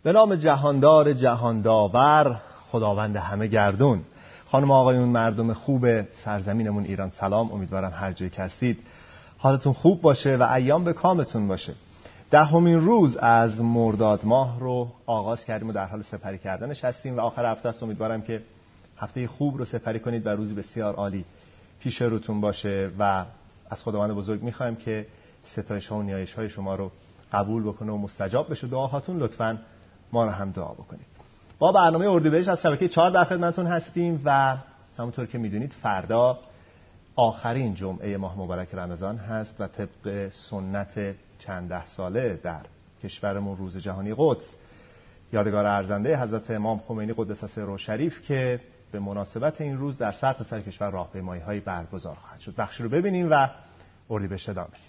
به نام جهاندار جهان داور، خداوند همه گردون. خانم آقایون، مردم خوب سرزمینمون ایران، سلام. امیدوارم هر جایی که هستید حالتون خوب باشه و ایام به کامتون باشه. 10مین روز از مرداد ماه رو آغاز کردیم و در حال سپری کردنش هستیم و آخر هفته است. امیدوارم که هفته خوب رو سپری کنید و روزی بسیار عالی پیش روتون باشه و از خداوند بزرگ می‌خوایم که ستایش‌ها و نیایش‌های شما رو قبول بکنه و مستجاب بشه. دعاهاتون لطفاً ما رو هم دعا بکنید. با برنامه اردیبهشت از شبکه 4 در خدمتتون هستیم و همونطور که میدونید فردا آخرین جمعه ماه مبارک رمضان هست و طبق سنت چند ده ساله در کشورمون روز جهانی قدس، یادگار ارزنده حضرت امام خمینی قدس سره شریف که به مناسبت این روز در سرتاسر کشور راهپیمایی‌های برگزار خواهد شد. بخشی رو ببینیم و اردیبهشت ادامه بدیم.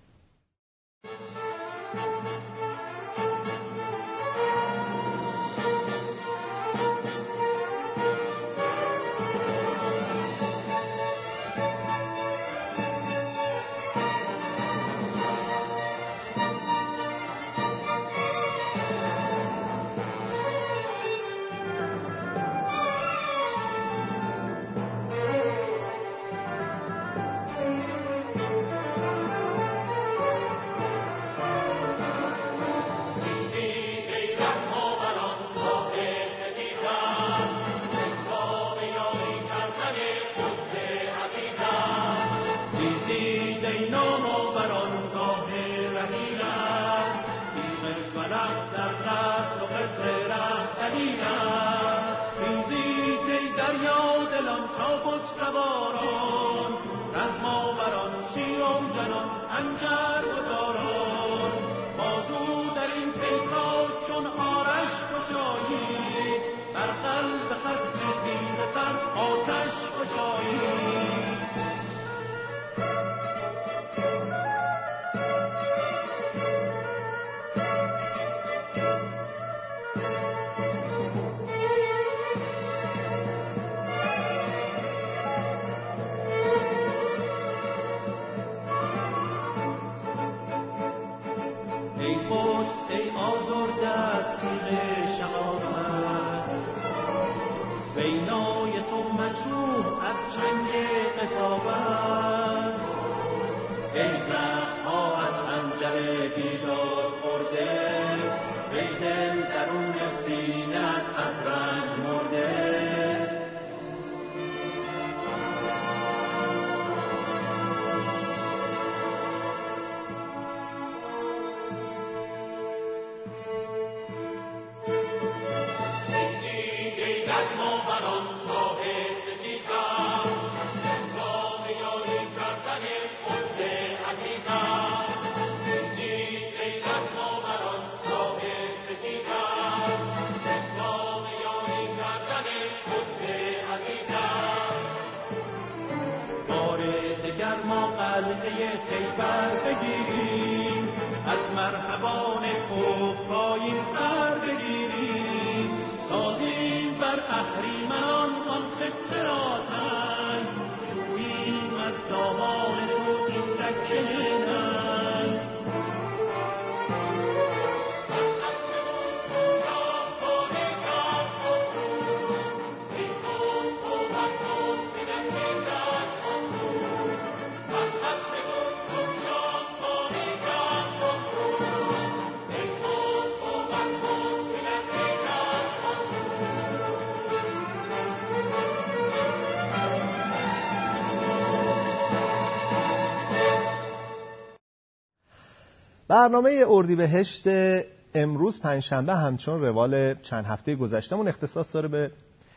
برنامه اردیبهشت امروز پنجشنبه همچون روال چند هفته گذشتهمون اختصاص داره به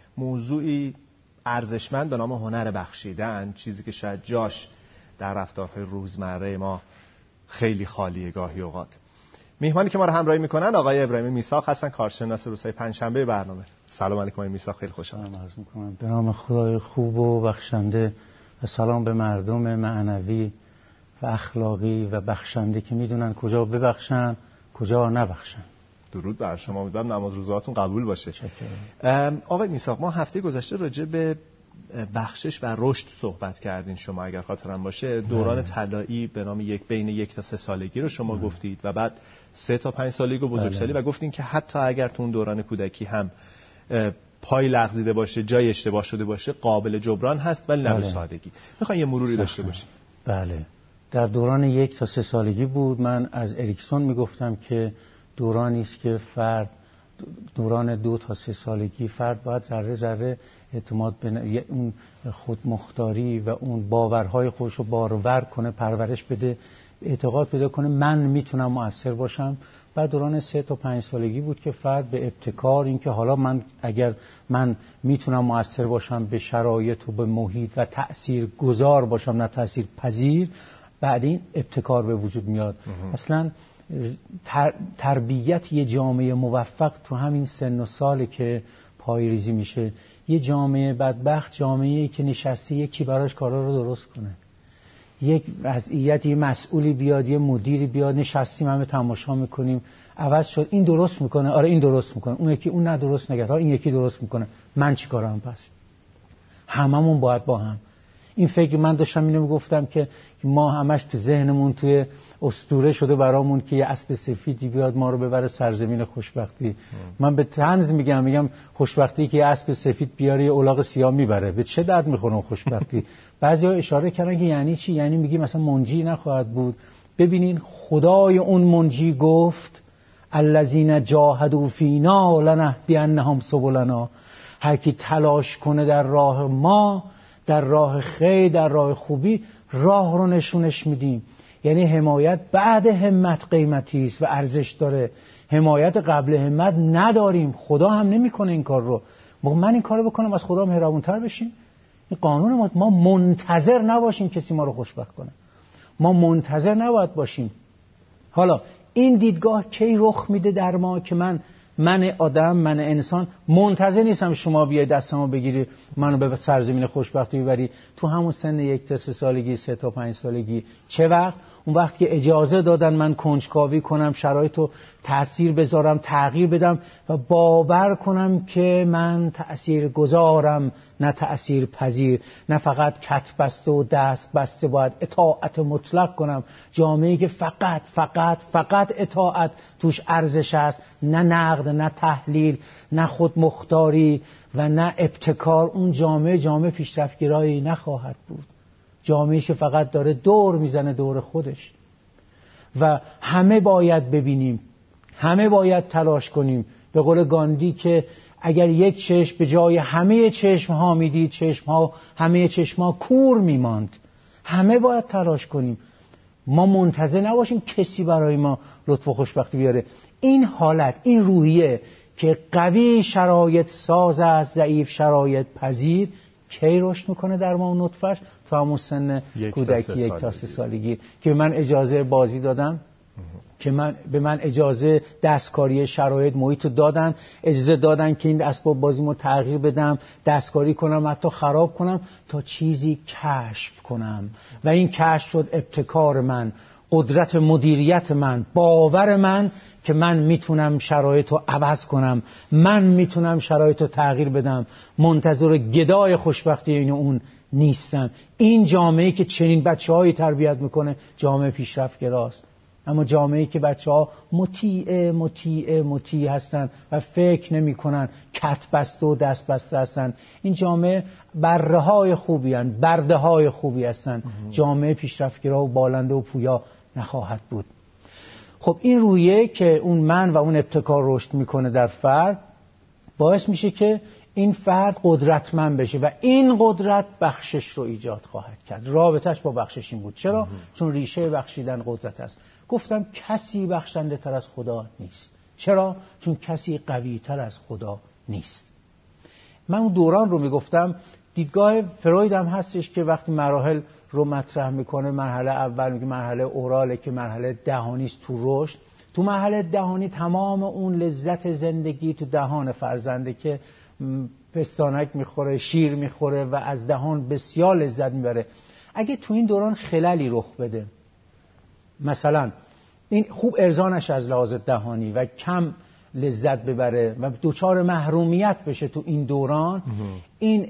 موضوعی ارزشمند به نام هنر بخشیدن، چیزی که شاید جاش در رفتارهای روزمره ما خیلی خالیه گاهی اوقات. میهمانی که ما رو همراهی میکنن آقای ابراهیم میثاق هستن، کارشناس روزهای پنجشنبه برنامه. سلام علیکم آقای میثاق، خیلی خوشحالم. سلام عرض میکنم به نام خدای خوب و بخشنده و سلام به مردم معنوی و اخلاقی و بخشنده که میدونن کجا ببخشن کجا نبخشن. درود بر شما، امیدوارم نماز روزاتون قبول باشه. آقای میثاق، ما هفته گذشته راجع به بخشش و رشد صحبت کردین شما اگر خاطرم باشه. دوران طلایی به نام بین 1 تا 3 سالگی رو شما گفتید و بعد 3 تا 5 سالگی و بزرگسالی و گفتین که حتی اگر تو اون دوران کودکی هم پای لغزیده باشه، جای اشتباه شده باشه، قابل جبران هست ولی نه به سادگی. میخوام یه مروری داشته باشیم. بله، در دوران 1 تا 3 سالگی بود. من از اریکسون میگفتم که دورانی است که فرد دوران 2 تا 3 سالگی فرد باید ذره ذره اعتماد به اون خودمختاری و اون باورهای خودش رو بارور کنه، پرورش بده، اعتقاد پیدا کنه من میتونم مؤثر باشم. بعد دوران 3 تا 5 سالگی بود که فرد به ابتکار، این که حالا اگر من میتونم مؤثر باشم به شرایط و به محیط و تأثیر گذار باشم نه تأثیر پذیر، بعد این ابتکار به وجود میاد. اصلا تربیت یه جامعه موفق تو همین سن و ساله که پایه‌ریزی میشه. یه جامعه بدبخت جامعه‌ای که نشسته یکی براش کارا رو درست کنه، یک وضعیت، یه مسئولی بیاد، یه مدیری بیاد، نشستیم همه تماشا میکنیم، عوض شد این درست میکنه، آره این درست میکنه، اون یکی اون نه درست نگه، این یکی درست میکنه، من چی کارم؟ پس هممون باید با هم این فکر. من داشتم اینو میگفتم که ما همش تو ذهنمون توی اسطوره شده برامون که یه اسب سفیدی بیاد ما رو ببره سرزمین خوشبختی. من به طنز میگم خوشبختی که یه اسب سفید بیاره یه الاغ سیاه میبره، به چه درد میخوره خوشبختی؟ بعضیا اشاره کردن که یعنی چی؟ یعنی میگی مثلا منجی نخواهد بود. ببینین خدای اون منجی گفت الذین جاهدوا فینا لنهدینهم سبلنا، هر کی تلاش کنه در راه ما، در راه خیر، در راه خوبی، راه رو نشونش میدیم. یعنی حمایت بعد همت قیمتی است و ارزش داره، حمایت قبل همت نداریم. خدا هم نمیکنه این کار رو. من این کارو بکنم از خدا مهربونتر بشیم؟ این قانون ما منتظر نباشیم کسی ما رو خوشبخت کنه، ما منتظر نباید باشیم. حالا این دیدگاه کی رخ میده در ما که من آدم، من انسان منتظر نیستم شما بیای دستمو بگیری منو به سرزمین خوشبختی ببری. تو همون سن 1 تا 3 سالگی، 3 تا 5 سالگی، چه وقت؟ اون وقت که اجازه دادن من کنجکاوی کنم، شرایطو تأثیر بذارم، تغییر بدم و باور کنم که من تأثیر گذارم نه تأثیر پذیر، نه فقط کت بسته و دست بسته باید اطاعت مطلق کنم. جامعه‌ای که فقط اطاعت توش ارزش است، نه نقد، نه تحلیل، نه خودمختاری و نه ابتکار، اون جامعه پیشرفت‌گرایی نخواهد بود. جامعه‌ای که فقط داره دور میزنه دور خودش. و همه باید ببینیم، همه باید تلاش کنیم. به قول گاندی که اگر یک چشم به جای همه چشم‌ها میدید، همه چشم‌ها کور میماند. همه باید تلاش کنیم. ما منتظر نباشیم کسی برای ما لطف و خوشبختی بیاره. این حالت، این روحیه که قوی شرایط ساز است، ضعیف شرایط پذیر، کی رشد میکنه در ما اون نطفش؟ تا همون سن کودکی 1 تا 3 سالگی که من اجازه بازی دادم، که به من اجازه دستکاری شرایط محیط دادن، اجازه دادن که این اسباب بازیمو تغییر بدم، دستکاری کنم، حتی خراب کنم تا چیزی کشف کنم. و این کشف شد ابتکار من، قدرت مدیریت من، باور من که من میتونم شرایط رو عوض کنم، من میتونم شرایط رو تغییر بدم، منتظر گدای خوشبختی این اون نیستم. این جامعه‌ای که چنین بچه‌هایی تربیت میکنه جامعه پیشرفت‌گراست. اما جامعه‌ای که بچه‌ها مطیع هستن و فکر نمی‌کنن، کت بسته و دست بسته هستن، این جامعه بره‌های خوبی هستن. جامعه پیشرفت‌گرا و بالنده و پویا نخواهد بود. خب این رویه که اون من و اون ابتکار رشد میکنه در فرد، باعث میشه که این فرد قدرتمند بشه و این قدرت بخشش رو ایجاد خواهد کرد. رابطش با بخشش این بود. چرا؟ چون ریشه بخشیدن قدرت است. گفتم کسی بخشنده تر از خدا نیست. چرا؟ چون کسی قوی تر از خدا نیست. من اون دوران رو میگفتم، دیدگاه فروید هم هستش که وقتی مراحل رو مطرح میکنه، مرحله اول میگه مرحله اوراله که مرحله دهانی است تو رشد. تو مرحله دهانی تمام اون لذت زندگی تو دهان فرزنده که پستانک میخوره، شیر میخوره و از دهان بسیار لذت میبره. اگه تو این دوران خللی رخ بده، مثلا این خوب ارزانش از لحاظ دهانی و کم لذت ببره و دوچار محرومیت بشه تو این دوران، این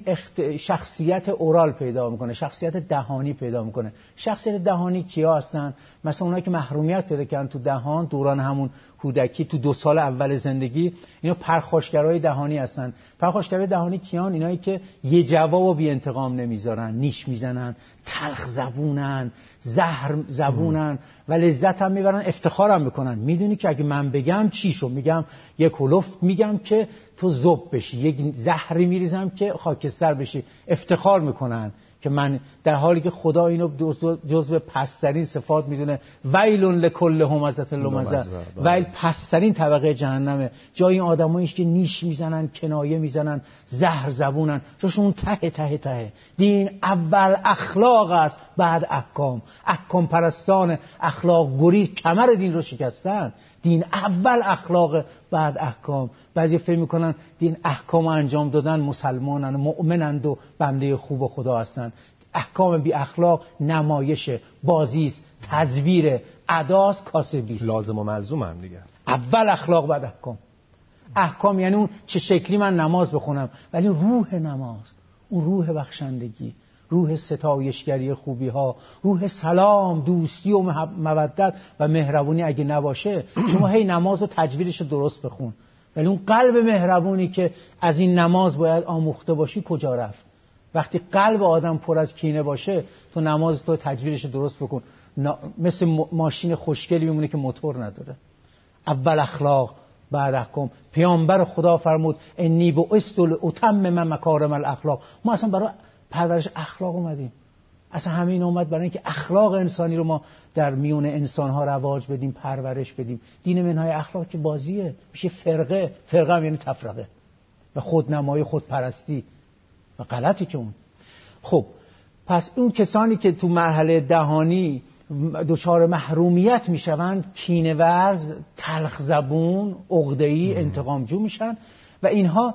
شخصیت اورال پیدا میکنه، شخصیت دهانی پیدا میکنه. شخصیت دهانی کیا هستن؟ مثلا اونایی که محرومیت پیدا کردن تو دهان دوران همون کودکی، تو 2 سال اول زندگی، اینا پرخاشگرای دهانی هستن. پرخاشگرای دهانی کیان؟ اینایی که یه جوابو بی انتقام نمیذارن، نیش میزنن، تلخ زبونن، زهر زبونن و لذت هم میبرن، افتخار هم میکنن. میدونی که اگه من بگم چیشو میگم، یک کلفت میگم که تو ذوب بشی، یک زهری میریزم که خاکستر بشی، افتخار میکنن که من، در حالی که خدا اینو جزو پسترین صفات میدونه. ویل لکل همزة لمزة، ویل پسترین طبقه جهنمه، جای این آدماییش که نیش میزنن، کنایه میزنن، زهر زبونن، جاشون ته ته ته. دین اول اخلاق است، بعد احکام. احکام پرستان اخلاق گریز کمر دین رو شکستن. دین اول اخلاق، بعد احکام. بعضی فکر میکنن دین احکام انجام دادن مسلمانن، مؤمنند و بنده خوب خدا هستن. احکام بی اخلاق نمایش، بازیست، تزویر، اداس، کاسبیست. لازم و ملزوم هم دیگه. اول اخلاق بعد احکام. احکام یعنی اون چه شکلی من نماز بخونم، ولی روح نماز، اون روح بخشندگی، روح ستایشگری خوبی ها، روح سلام، دوستی و مودت و مهربونی اگه نباشه، شما هی نماز و تجویدش رو درست بخون، ولی اون قلب مهربونی که از این نماز باید آموخته باشی کجا رفت؟ وقتی قلب آدم پر از کینه باشه، تو نماز تو تجویدش رو درست بکن، مثل ماشین خوشگلی میمونه که موتور نداره. اول اخلاق بعد احکام. پیامبر خدا فرمود انی بعثت لاتمم مکارم الاخلاق. ما اصلا برای پرورش اخلاق اومدیم. اصلا همین اومد برای اینکه اخلاق انسانی رو ما در میون انسان‌ها رواج بدیم، پرورش بدیم. دین منهای اخلاق که بازیه، میشه فرقه هم یعنی تفرقه و خودنمایی، خودپرستی و غلطی که اون. خب پس اون کسانی که تو مرحله دهانی دچار محرومیت میشوند، کینه ورز، تلخ زبون، عقده‌ای، انتقامجو میشن و اینها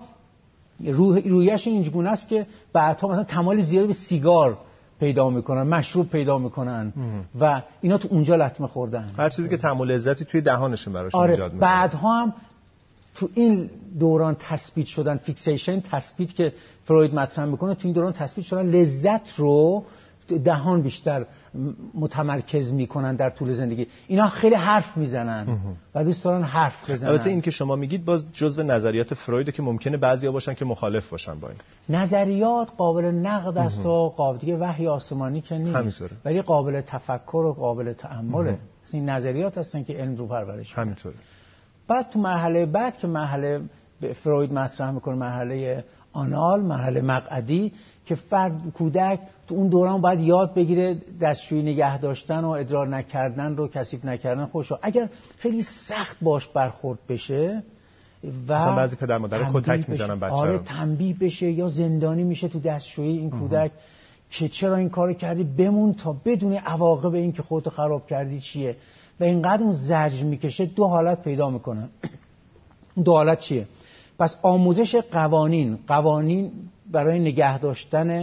رویشون اینجوری است که بعدها مثلا تمایل زیادی به سیگار پیدا میکنن، مشروب پیدا میکنن و اینا تو اونجا لطمه خوردن. هر چیزی که طعم و لذتی توی دهانشون براشون ایجاد میکنه. بعدها هم تو این دوران تثبیت شدن، فیکسیشن، تثبیت که فروید مطرح میکنه، تو این دوران تثبیت شدن لذت رو دهان بیشتر متمرکز میکنن در طول زندگی. اینا خیلی حرف میزنن و دوست دارن حرف بزنن. البته این که شما میگید باز جزو نظریات فرویده که ممکنه بعضیا باشن که مخالف باشن با این. نظریات قابل نقد است و قابل دیگه وحی آسمانی که نیست، همینطوره. ولی قابل تفکر و قابل تأمله. این نظریات هستن که علم رو پرورش میده. همینطوره. بعد تو مرحله بعد که مرحله فروید مطرح میکنه، مرحله آنال، مرحله مقعدی، که فرد کودک تو اون دوران باید یاد بگیره دستشویی نگه داشتن و ادرار نکردن رو، کثیف نکردن خودش رو. اگر خیلی سخت باش برخورد بشه و مثلا بعضی پدر مادر کتک میزنن بچه‌ها، آره تنبیه بشه یا زندانی میشه تو دستشویی این کودک که چرا این کارو کردی، بمون تا بدونی عواقب این که خودتو خراب کردی چیه. و اینقدر اون زجر میکشه، 2 حالت پیدا میکنه. 2 حالت چیه؟ پس آموزش قوانین برای نگه داشتن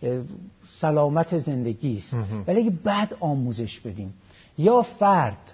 سلامت زندگی است، ولی اگه بد آموزش بدیم، یا فرد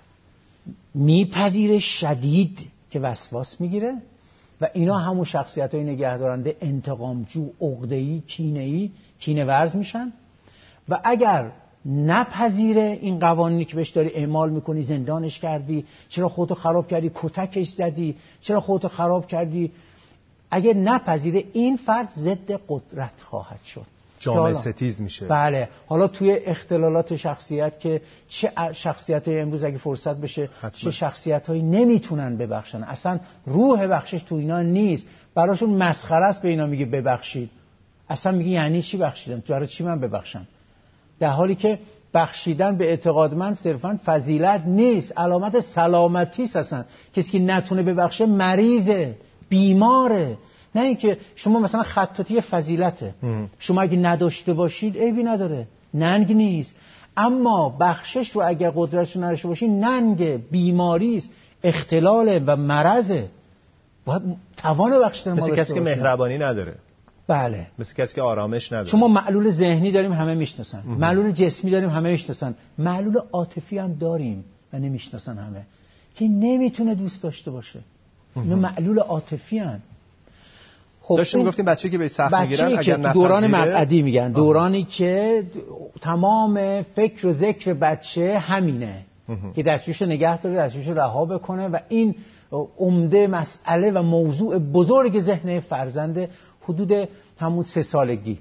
میپذیره شدید که وسواس میگیره و اینا همون شخصیت‌های نگهدارنده، انتقامجو، عقده‌ای، کینه‌ای، کینه ورز میشن. و اگر نپذیره این قوانینی که بهش داری اعمال میکنی، زندانش کردی، چرا خودتو خراب کردی، کتکش زدی، چرا خودتو خراب کردی، اگر نپذیره، این فرد ضد قدرت خواهد شد، جامعه ستیز میشه. بله. حالا توی اختلالات شخصیت که چه شخصیت‌های امروز اگه فرصت بشه حتما. چه شخصیت‌هایی نمیتونن ببخشن، اصلا روح بخشش تو اینا نیست، براشون مسخره است به اینا میگه ببخشید. اصلا میگه یعنی چی بخشیدن؟ برای چی من ببخشم؟ در حالی که بخشیدن به اعتقاد من صرفاً فضیلت نیست، علامت سلامتی است. اصلا کسی که نتونه ببخشه مریضه، بیماره. نه اینکه شما مثلا خطاطی فضیلته، شما اگه نداشته باشید عیبی نداره، ننگ نیست. اما بخشش رو اگر قدرتش رو نداشته باشید ننگ، بیماری است، اختلاله و مرضه. باید توان بخشیدن ما داشته باشیم. مثل کسی که مهربانی نداره. بله. مثل کسی که آرامش نداره. شما معلول ذهنی داریم همه میشناسن، معلول جسمی داریم همه میشناسن، معلول عاطفی هم داریم و نمیشناسن همه، که نمیتونه دوست داشته باشه. اینا معلول عاطفی هن. خب داشتیم میگفتیم بچه‌ای که به سخت میگیرن اگر نپذیره دوران مقعدی میگن دورانی که تمام فکر و ذکر بچه همینه که دستشویش نگه داره، دستشویش رها بکنه و این عمده مسئله و موضوع بزرگ ذهن فرزند حدود همون 3 سالگی.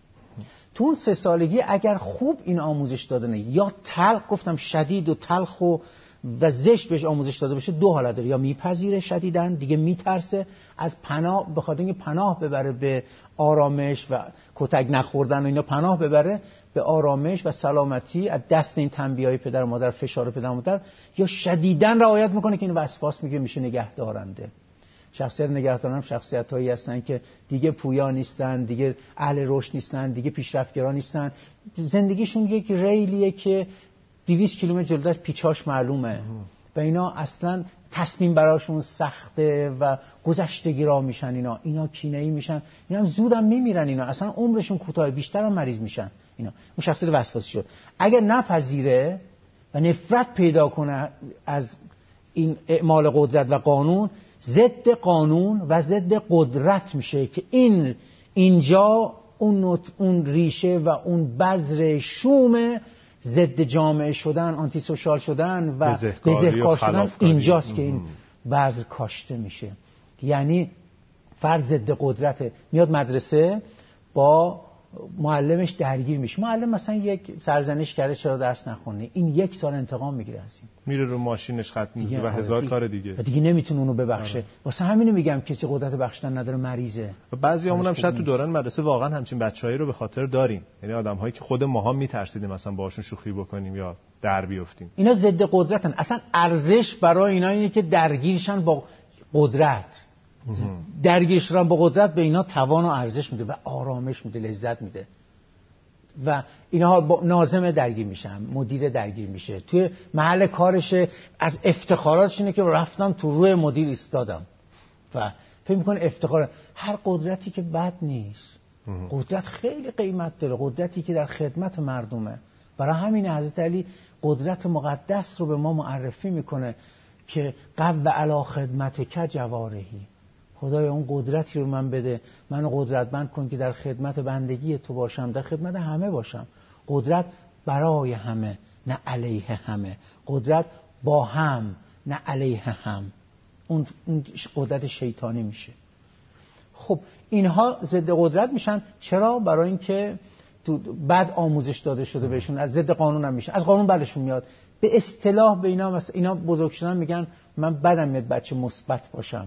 تو اون 3 سالگی اگر خوب این آموزش دادنه یا تلخ، گفتم شدید و تلخ و زشت بهش آموزش داده بشه، 2 حالت داره: یا میپذیره شدیداً، دیگه میترسه از پناه، بخاطر اینکه پناه ببره به آرامش و کتک نخوردن و اینا، پناه ببره به آرامش و سلامتی از دست این تنبیه‌های پدر و مادر، فشار پدر و مادر، یا شدیداً رعایت میکنه که این وسواس میگه میشه نگهدارنده. شخصیت نگهداران شخصیتایی هستن که دیگه پویا نیستن، دیگه اهل رشد نیستن، دیگه پیشرفتگرا نیستن، زندگیشون یک ریلیه که 200 کیلومتر جلوش پیچاش معلومه و اینا اصلا تصمیم براشون سخته و گذشتگیرا میشن، اینا کینه‌ای میشن، اینا هم زودم میمیرن، اینا اصلا عمرشون کوتاه، بیشتر هم مریض میشن. اینا اون شخصیت وسواسی شد. اگر نپذیره و نفرت پیدا کنه از این اعمال قدرت و قانون، ضد قانون و ضد قدرت میشه که اینجا اون ریشه و اون بذر شوم ضد جامعه شدن، آنتی سوشال شدن و بزهکار شدن اینجاست که این بذر کاشته میشه. یعنی فرد ضد قدرته، میاد مدرسه با معلمش درگیر میشه، معلم مثلا یک سرزنش کرده چرا درس نخونی، این 1 سال انتقام میگیره از این، میره رو ماشینش خط میزنه و هزار کار دیگه و دیگه نمیتونه اونو ببخشه. واسه همینو میگم کسی قدرت بخشیدن نداره، مریضه. و بعضیامون هم شاید تو دوران مدرسه واقعا همچین بچه‌هایی رو به خاطر داریم، یعنی آدم‌هایی که خود ماها میترسیدیم مثلا باهاشون شوخی بکنیم یا در بیافتیم. اینا ضد قدرتن، اصلا ارزش برای اینا اینه که درگیرشن با قدرت، درگیر شدن با قدرت به اینا توان و ارزش میده و آرامش میده، لذت میده و اینها با ناظم درگیر میشن، مدیر درگیر میشه، توی محل کارش از افتخاراتش اینه که رفتم تو روی مدیر ایستادم و فکر میکنه افتخار. هر قدرتی که بد نیست، قدرت خیلی قیمت داره، قدرتی که در خدمت مردمه. برای همین حضرت علی قدرت مقدس رو به ما معرفی میکنه که قو علی خدمتک جوارحی، خدایا اون قدرتی رو من بده، منو قدرتمند کن که در خدمت بندگی تو باشم، در خدمت همه باشم. قدرت برای همه نه علیه همه، قدرت با هم نه علیه هم، اون قدرت شیطانی میشه. خب اینها ضد قدرت میشن. چرا؟ برای اینکه تو بعد آموزش داده شده بهشون، از ضد قانون هم میشن، از قانون بعدشون میاد. به اصطلاح به اینا مثلا اینا بزرگ شدن میگن من بدم میاد بچه مثبت باشم.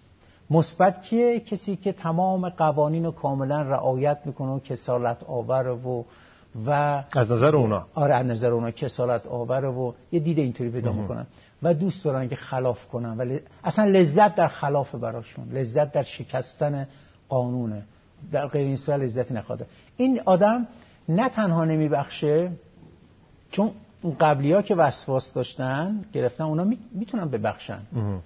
مثبت کیه؟ کسی که تمام قوانین رو کاملا رعایت میکنه و کسالت آور و از نظر اونا، آره از نظر اونا کسالت آور و یه دید اینطوری پیدا میکنن و دوست دارن که خلاف کنن، ولی اصلا لذت در خلاف براشون، لذت در شکستن قانونه، در غیر این صورت لذتی نخواده. این آدم نه تنها نمیبخشه، چون اون قبلی‌ها که وسواس داشتن گرفتن، اونا میتونن ببخشن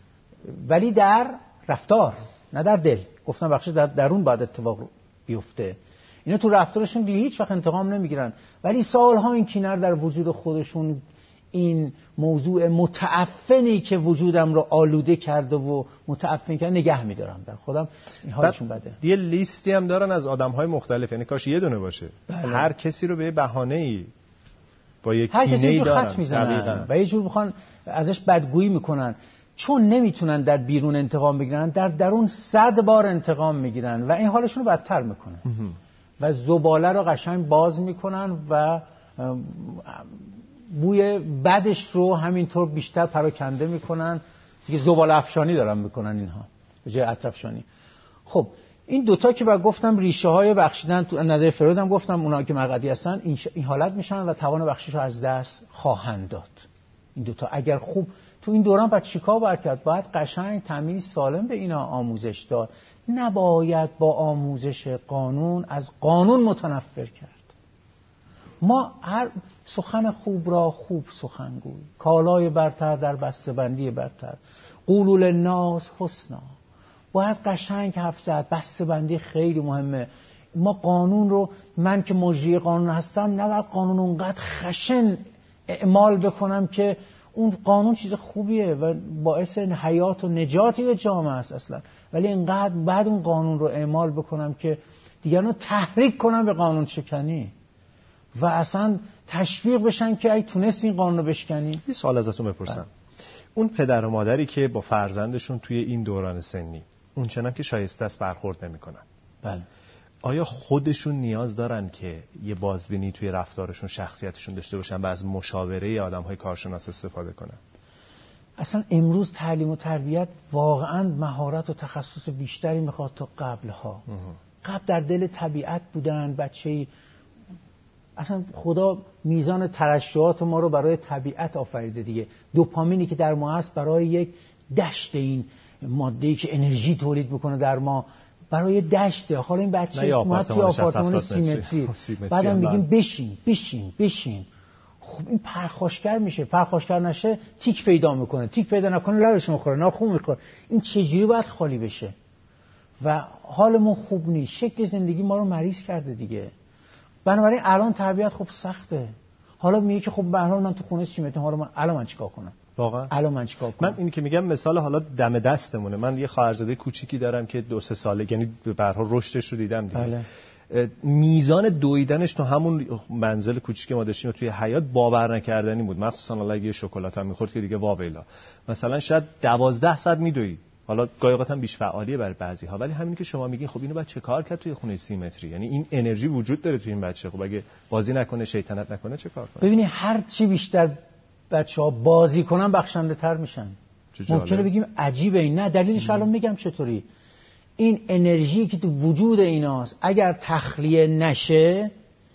ولی در رفتار نه در دل. گفتم بخشش در درون باید اتفاق بیفته. اینا تو رفتارشون دیگه هیچ وقت انتقام نمیگیرن، ولی سالها این کینه در وجود خودشون، این موضوع متعفنی که وجودم رو آلوده کرده و متعفن کرده نگه میدارم در خودم. این حالشون بده. یه لیستی هم دارن از آدم‌های مختلف، یعنی کاش یه دونه باشه. بله. هر کسی رو به یه بهانه‌ای با یک کینه‌ای دارن، خط میزنن و یه جور میخوان ازش بدگویی میکنن. چون نمیتونن در بیرون انتقام بگیرن، در درون 100 بار انتقام میگیرن و این حالشون رو بدتر میکنه و زباله رو قشنگ باز میکنن و بوی بدش رو همینطور بیشتر پراکنده میکنن. دیگه زباله افشانی دارن میکنن اینها به جای عطر افشانی. خب این دوتا که بعد گفتم ریشه های بخشیدن تو نظر فروید هم گفتم اونا که مقعدی هستن این حالت میشن و توان بخشش رو از دست خواهند داد. این دوتا اگر خوب تو این دوران باید چیکار باید کرد؟ باید قشنگ تمیز سالم به اینا آموزش داد. نباید با آموزش قانون از قانون متنفر کرد. ما هر سخن خوب را خوب سخنگوی، کالای برتر در بسته‌بندی برتر، قولوا للناس حسنا. باید قشنگ حرف زد. بسته‌بندی خیلی مهمه. ما قانون رو، من که مجری قانون هستم نباید قانون اونقدر خشن اعمال بکنم که اون قانون چیز خوبیه و باعث حیات و نجات جامعه است اصلا، ولی اینقدر بعد اون قانون رو اعمال بکنم که دیگران تحریک کنم به قانون شکنی و اصلا تشویق بشن که ای تونست این قانون رو بشکنی. یه سوال ازتون بپرسم. اون پدر و مادری که با فرزندشون توی این دوران سنی اون چنان که شایسته است برخورد نمی‌کنن، بله، آیا خودشون نیاز دارن که یه بازبینی توی رفتارشون، شخصیتشون داشته باشن و از مشاوره آدم‌های کارشناس استفاده کنن؟ اصلا امروز تعلیم و تربیت واقعا مهارت و تخصص بیشتری میخواد تا قبلها. قبل در دل طبیعت بودن، بچه‌ای اصلا خدا میزان ترشحات ما رو برای طبیعت آفریده دیگه. دوپامینی که در ما هست برای یک دشت، این ماده‌ای که انرژی تولید میکنه در ما برای دشته. حالا این بچه اومد توی آپارتمان 30 متری، بعدم میگیم بشین. خب این پرخاشگر میشه، پرخاشگر نشه تیک پیدا میکنه، تیک پیدا نکنه لبش میخوره، ناخن میخوره. این چجوری باید خالی بشه؟ و حالمون خوب نیست، شکل زندگی ما رو مریض کرده دیگه. بنابراین الان تربیت خب سخته. حالا میگه که خب به هر حال من تو خونه 30 متر، حالا الان من چیکار کنم؟ واقعا الان من چیکار کنم؟ من این که میگم مثال حالا دم دستمونه. من یه خواهرزاده کوچیکی دارم که 2-3 ساله، یعنی به هر حال رشدش رو دیدم دیگه. بله. میزان دویدنش تو همون منزل کوچیک ما داشتیم توی حیاط باور نکردنی بود. مخصوصا حالا اگه شکلات هم می‌خورد که دیگه واویلا، مثلا شاید 12 ساعت میدوید. حالا گاهی اوقات هم بیش فعالیه برای بعضی‌ها، ولی همین که شما میگین خب اینو بعد چه کار کرد توی خونه 30 متری؟ یعنی این انرژی وجود داره توی این بچه. خب اگه بازی نکنه، شیطنت نکنه، چه کار کنه؟ ببینید هر چی بیشتر بچه‌ها بازی کنن بخشنده‌تر میشن. ممکنه بگیم عجیبه این، نه دلیلش الان میگم چطوری. این انرژی که تو وجود ایناست اگر تخلیه نشه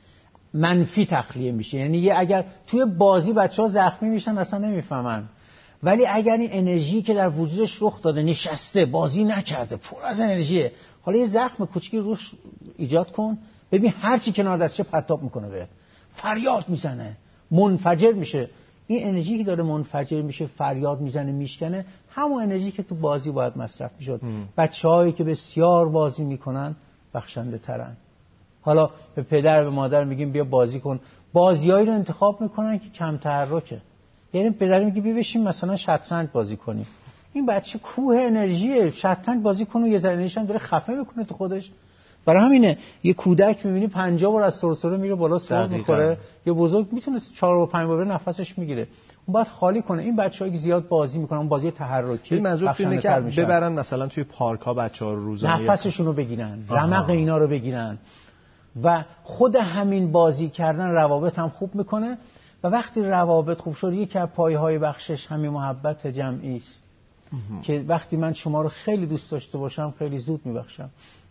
منفی تخلیه میشه. یعنی اگر توی بازی بچه‌ها زخمی میشن اصلا نمیفهمن، ولی اگر این انرژی که در وجودش رخ داده، نشسته، بازی نکرده، پر از انرژیه، حالا یه زخم کوچیکی روش ایجاد کن، ببین هر چی کنار دستش پرتاب میکنه بهت، فریاد میزنه، منفجر میشه. این انرژی که داره منفجر میشه، فریاد میزنه، میشکنه، همون انرژی که تو بازی باید مصرف میشد. بچه‌هایی که بسیار بازی میکنن بخشنده ترن. حالا به پدر به مادر میگیم بیا بازی کن، بازیایی رو انتخاب میکنن که کم تحرکه. یعنی پدر میگه بیا بشین مثلا شطرنج بازی کنیم، این بچه کوه انرژیه، شطرنج بازی کنه یه ذره انرژیش هم داره خفه میکنه تو خودش. برای همینه یه کودک میبینی 50 بار از سرسره میره بالا سر میخوره، یه بزرگ میتونه 4 و 5 بار نفسش میگیره. اون باید خالی کنه. این بچه‌ها که زیاد بازی میکنن، اون بازی تحرکی، این منظور اینه که ببرن مثلا توی پارک ها بچه‌ها رو روزانه نفسشون رو بگیرن، رمق اینا رو بگیرن، و خود همین بازی کردن روابط هم خوب میکنه. و وقتی روابط خوب شد، یکی از پایه‌های بخشش همین محبت جمعی است که وقتی من شما رو خیلی دوست داشته باشم خیلی زود میبخشم.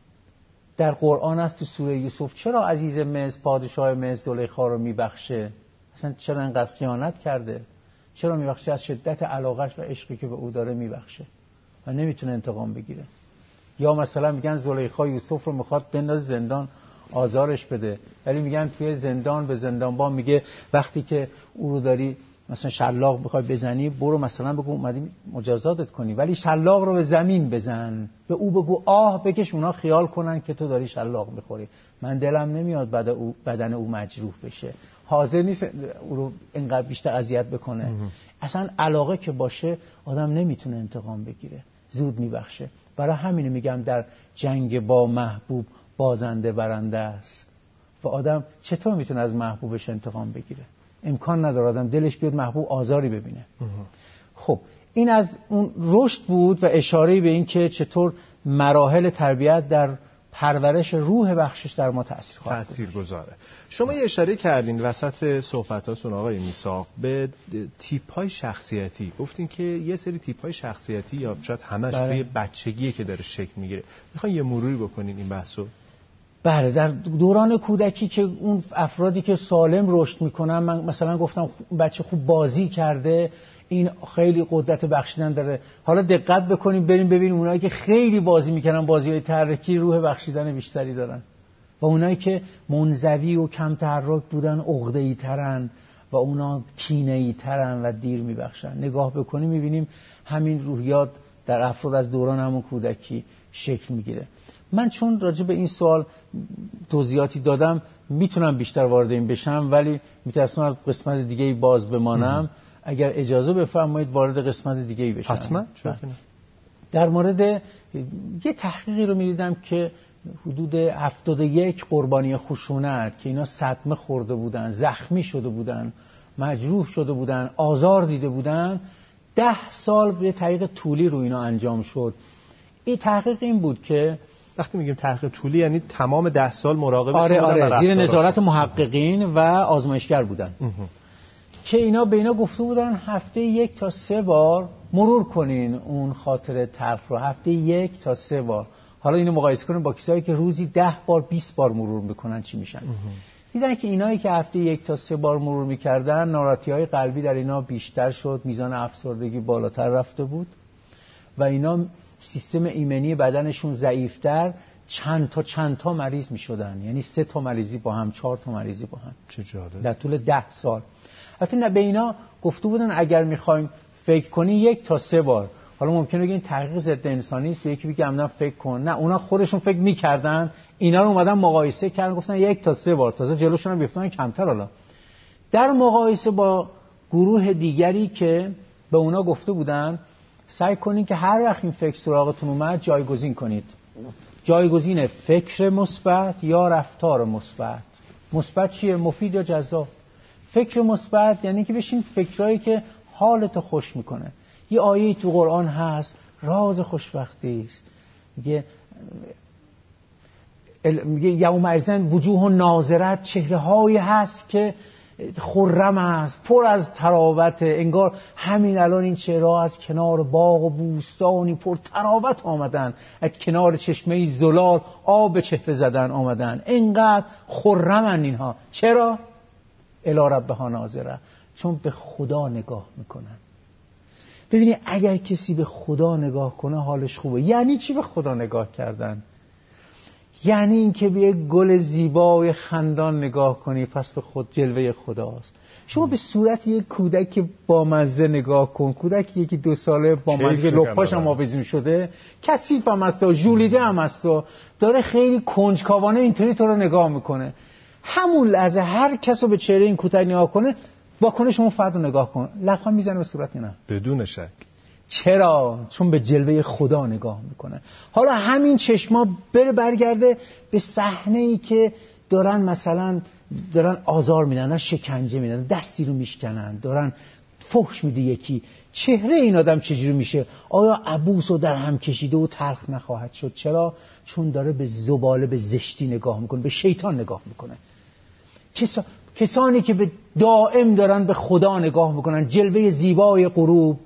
در قرآن است تو سوره یوسف چرا عزیز مصر، پادشاه مصر زلیخا رو میبخشه؟ اصلا چرا انقدر خیانت کرده؟ چرا میبخشه؟ از شدت علاقش و عشقی که به او داره میبخشه و نمیتونه انتقام بگیره. یا مثلا میگن زلیخا یوسف رو میخواد بندازه زندان، آزارش بده، ولی میگن توی زندان به زندانبان میگه وقتی که او رو داری مثلا شلاق بخوای بزنی، برو مثلا بگو اومدیم مجازاتت کنی، ولی شلاق رو به زمین بزن، به او بگو آه بکش، اونا خیال کنن که تو داری شلاق میخوری. من دلم نمیاد بدن او مجروح بشه، حاضر نیست او رو اینقدر بیشتر اذیت بکنه. اصلا علاقه که باشه آدم نمیتونه انتقام بگیره، زود میبخشه. برای همین میگم در جنگ با محبوب بازنده برنده است. و آدم چطور میتونه از محبوبش انتقام بگیره؟ امکان نداره آدم دلش بیاد محبوب آزاری ببینه. خب این از اون رشد بود و اشاره به این که چطور مراحل تربیت در پرورش روح بخشش در ما تأثیر گذاره. شما یه اشاره کردین وسط صحبتاتون آقای میثاق به تیپ‌های شخصیتی، گفتین که یه سری تیپ‌های شخصیتی یا شاید همش توی بچگیه که داره شکل میگیره. میخواین یه مروری بکنین این بحثو؟ بله، در دوران کودکی که اون افرادی که سالم رشد میکنن، من مثلا گفتم بچه خوب بازی کرده، این خیلی قدرت بخشیدن داره. حالا دقت بکنیم بریم ببینیم اونایی که خیلی بازی میکنن، بازی‌های تحرکی، روح بخشیدن بیشتری دارن، و اونایی که منزوی و کم تحرک بودن عقده‌ای ترن و اونا کینه‌ای ترن و دیر میبخشن. نگاه بکنیم میبینیم همین روحیات در افراد از دوران همون کودکی شکل میگیره. من چون راجع به این سوال توضیحاتی دادم میتونم بیشتر وارد این بشم، ولی میترسم قسمت دیگه‌ای باز بمانم. اگر اجازه بفرمایید وارد قسمت دیگه‌ای بشم. حتما. در مورد یه تحقیقی رو می‌دیدم که حدود 71 قربانی خشونت که اینا صدمه خورده بودن، زخمی شده بودن، مجروح شده بودن، آزار دیده بودن، 10 سال به تحقیق طولی رو اینا انجام شد. این تحقیق این بود که وقتی میگیم تحقیق طولی یعنی تمام 10 سال مراقبش آره زیر نظارت محققین و آزمایشگر بودن که اینا به اینا گفته بودن هفته 1 تا 3 بار مرور کنین اون خاطره تلخ رو، هفته 1 تا 3 بار. حالا اینو مقایسه کنیم با کسایی که روزی 10 بار 20 بار مرور میکنن چی میشن. دیدن که اینایی که هفته 1 تا 3 بار مرور میکردن ناراحتی‌های قلبی در اینا بیشتر شد، میزان افسردگی بالاتر رفته بود و اینا سیستم ایمنی بدنشون ضعیفتر، چند تا مریض میشدن، یعنی 3 تا مریضی با هم، 4 تا مریضی با هم. چه جالب. در طول 10 سال. البته نه به اینا گفته بودن اگر میخوایم فکر کنی 1 تا 3 بار. حالا ممکنه بگین تحقیق ضد انسانی است، یکی بگه عمدن فکر کن. نه، اونا خودشون فکر میکردن، اینا رو اومدن مقایسه کردن گفتن 1 تا 3 بار، تازه جلوشون هم گفتن کمتر. حالا در مقایسه با گروه دیگری که به اونا گفته بودن سعی کنین که هر وقت این فکر سراغتون اومد جایگزین کنید. جایگزین فکر مثبت یا رفتار مثبت. مثبت چیه؟ مفید یا جذاب. فکر مثبت یعنی که بشین فکرایی که حالتو خوش میکنه. یه آیه تو قرآن هست راز خوشبختی است، میگه یومئذ وجوه ناظرت، چهره هایی هست که خرم است، پر از تراوت، انگار همین الان این چهره ها از کنار باغ و بوستانی پر تراوت آمدن، از کنار چشمه زلال آب به چهره زدن آمدن، اینقدر خرمن اینها. چرا؟ الی ربها ناظره، چون به خدا نگاه میکنن. ببینید اگر کسی به خدا نگاه کنه حالش خوبه. یعنی چی به خدا نگاه کردن؟ یعنی این که به یک گل زیبای خندان نگاه کنی پس به خود جلوه خداست. شما به صورت یک کودک با مزه نگاه کن، کودکی یکی 2 ساله با مزه لپاش هم آویزون شده، کثیف هم است و ژولیده هم است و داره خیلی کنجکاوانه اینطوری تو رو نگاه میکنه. همون لحظه هر کس رو به چهره این کودک نگاه کنه واکنش اون فرد رو نگاه کن، لبخند میزنه به صورت نه بدون شک. چرا؟ چون به جلوه خدا نگاه میکنه. حالا همین چشما برگرده به صحنه‌ای که دارن مثلا دارن آزار میدن، دارن شکنجه میدن، دستی رو میشکنن، دارن فحش میده یکی، چهره این آدم چجوری میشه؟ آیا عبوس و در هم کشیده و تلخ نخواهد شد؟ چرا؟ چون داره به زباله، به زشتی نگاه میکنه، به شیطان نگاه میکنه. کسانی که به دائم دارن به خدا نگاه میکنن، جلوه زیبای غروب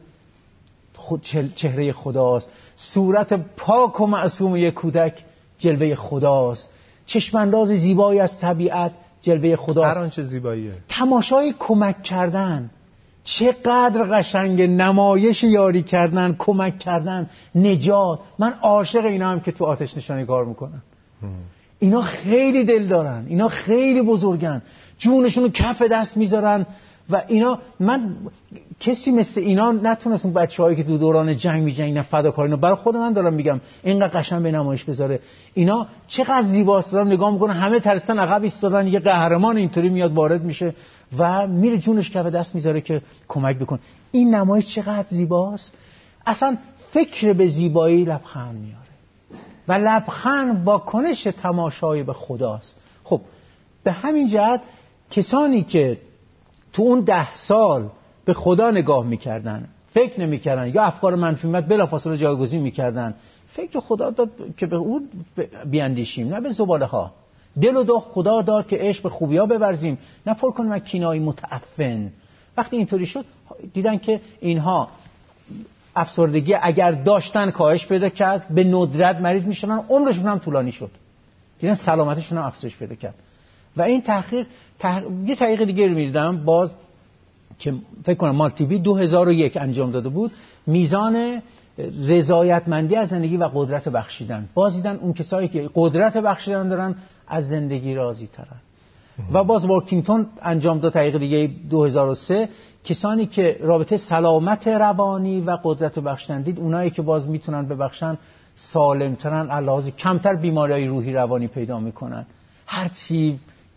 چهره خداست، صورت پاک و معصوم یک کودک جلوه خداست، چشمانداز زیبایی از طبیعت جلوه خداست. هر آنچه زیباییه. تماشای کمک کردن، چقدر قشنگ، نمایش یاری کردن، کمک کردن، نجات. من عاشق اینا هم که تو آتش نشانی کار میکنن. اینا خیلی دل دارن، اینا خیلی بزرگن، جونشون رو کف دست میذارن و اینا. من کسی مثل اینا نتونست اون بچه‌هایی که تو دوران جنگ می‌جنگن فداکار، اینا برای خود من دارم میگم اینقدر قشنگ به نمایش بذاره. اینا چقدر زیباست، دارم نگاه میکنن، همه ترسیدن عقب ایستادن، یه قهرمان اینطوری میاد وارد میشه و میره جونش کف دست میذاره که کمک بکن. این نمایش چقدر زیباست. اصلا فکر به زیبایی لبخند میاره و لبخند واکنش تماشای به خداست. خب به همین جهت کسانی که تو اون 10 سال به خدا نگاه میکردن، فکر نمیکردن یا افکار منفی میاد بلافاصله جایگزین میکردن، فکر خدا داد که به اون بیاندیشیم، نه به زباله ها. دل و دل خدا داد که عشق به خوبی ها بورزیم، نه پر کنیم از کینای متعفن. وقتی اینطوری شد دیدن که اینها افسردگی اگر داشتن کاهش پیدا کرد، به ندرت مریض میشدن، عمرشون هم طولانی شد، دیدن سلامتشون هم افزایش پیدا کرد. و این تحقیق یه تحقیق دیگه رو می‌دیدم باز که فکر کنم مال تیوی 2001 انجام داده بود، میزان رضایتمندی از زندگی و قدرت بخشیدن. باز دیدن اون کسایی که قدرت بخشیدن دارن از زندگی راضی ترن. و باز وارکینگتون انجام داد تحقیق دیگه 2003، کسانی که رابطه سلامت روانی و قدرت بخشیدن دید، اونایی که باز میتونن ببخشن سالمترن، علاوه کمتر بیماری‌های روحی روانی پیدا میکنن. هرچی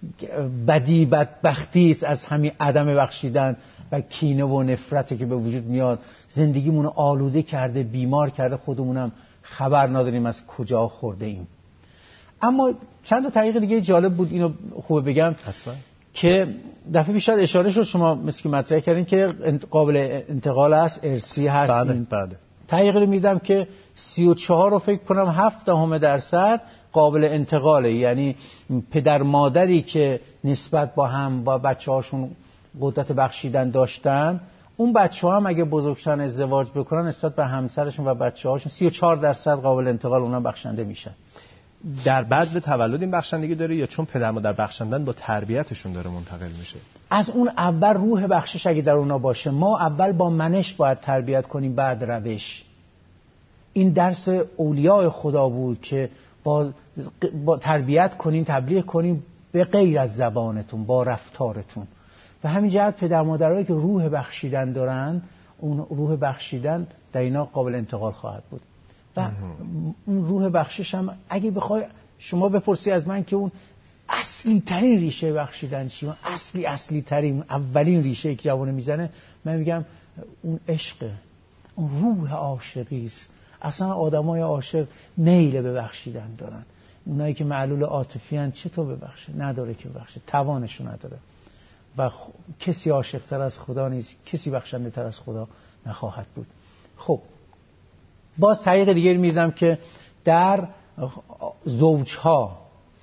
بدی بدبختی است از همین عدم بخشیدن و کینه و نفرتی که به وجود میاد. زندگیمون آلوده کرده، بیمار کرده، خودمونم خبر نداریم از کجا خورده ایم. اما چند تا دقیقه دیگه جالب بود، اینو خوبه بگم حتما. که دفعه پیش اشاره شد، شما مثل که مطرح کردین که قابل انتقال است، ارثی هست. بله. دقیقه رو میدم که 34 رو فکر کنم 7% قابل انتقاله. یعنی پدر مادری که نسبت با هم و بچه‌هاشون قدرت بخشیدن داشتن، اون بچه‌ها هم اگه بزرگشن ازدواج بکنن نسبت به همسرشون و بچه‌هاشون 34% قابل انتقال اونها بخشنده میشن. در بعد به تولد این بخشندگی داره یا چون پدر مادر بخشندن با تربیتشون داره منتقل میشه؟ از اون اول روح بخشش اگه در اونا باشه، ما اول با منش باید تربیت کنیم، بعد روش. این درس اولیاء خدا بود که با تربیت کنین، تبلیغ کنین به غیر از زبانتون، با رفتارتون. و همین جهت پدر مادرایی که روح بخشیدن دارن، اون روح بخشیدن در اینا قابل انتقال خواهد بود. و اون روح بخشش هم اگه بخوای شما بپرسی از من که اون اصلی ترین ریشه بخشیدن چیه، اصلی ترین اولین ریشه که جوانه میزنه، من میگم اون عشقه، اون روح عاشقی است. اصلا آدمای عاشق میل به بخشیدن دارن. اونایی که معلول عاطفی ان چطور ببخشه؟ نداره که ببخشه، توانشو نداره. و کسی عاشق‌تر از خدا نیست، کسی بخشنده تر از خدا نخواهد بود. خب باز طریق دیگه می‌دیدم که در زوجها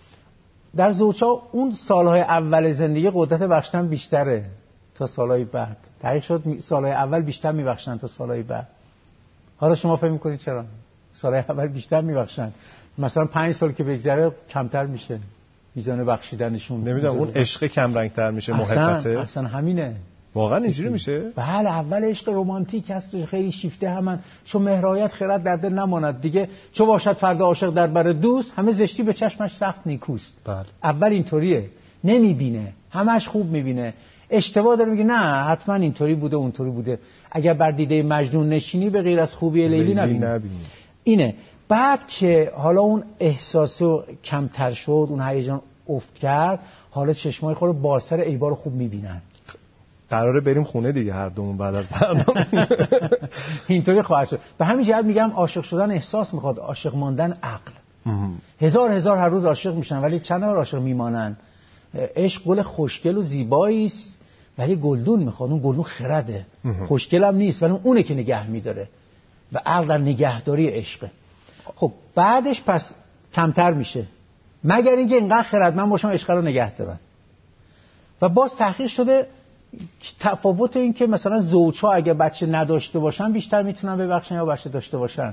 اون سالهای اول زندگی قدرت بخشیدن بیشتره تا سالهای بعد. تحقیق شد سالهای اول بیشتر میبخشن تا سالهای بعد. حالا شما فکر می‌کنید چرا؟ سالهای اول بیشتر میبخشن، مثلا 5 سال که بگذره کمتر میشه میزان بخشیدنشون. نمیدونم اون عشق کم رنگ‌تر میشه، محبته اصلا همینه. واقعا اینجوری میشه؟ بله، اول عشق رمانتیک هست، خیلی شیفته همن، چون مهرایت خرد در دل نماند دیگه، چو باشد فرد عاشق در بر دوست، همه زشتی به چشمش سخت نیکوست. بله. اول اینطوریه، نمیبینه، همش خوب میبینه، اشتباه داره میگه نه حتما اینطوری بوده اونطوری بوده. اگر بر دیده مجنون نشینی به غیر از خوبی لیلی نبینی. اینه. بعد که حالا اون احساسو کمتر شد، اون هیجان افت کرد، حالا چشمای خود رو بازتر ایبار خوب میبینن. قراره بریم خونه دیگه هر دومون بعد از برنامه. اینطوری خواهد شد. به همین جهت میگم عاشق شدن احساس میخواد، عاشق ماندن عقل. هزار هر روز عاشق میشن ولی چند بار عاشق میمانن. عشق گل خوشگل و زیبایی است ولی گلدون میخواد. اون گلدون خرده، خوشگل هم نیست ولی اونه که نگه میداره و عقل در نگهداری عشقه. خب بعدش پس کمتر میشه مگر اینکه اینقدر خردمند باشن عشق رو نگه دارن. و باز تحقیق شده تفاوت این که مثلا زوجها اگه بچه نداشته باشن بیشتر میتونن ببخشن یا بچه داشته باشن؟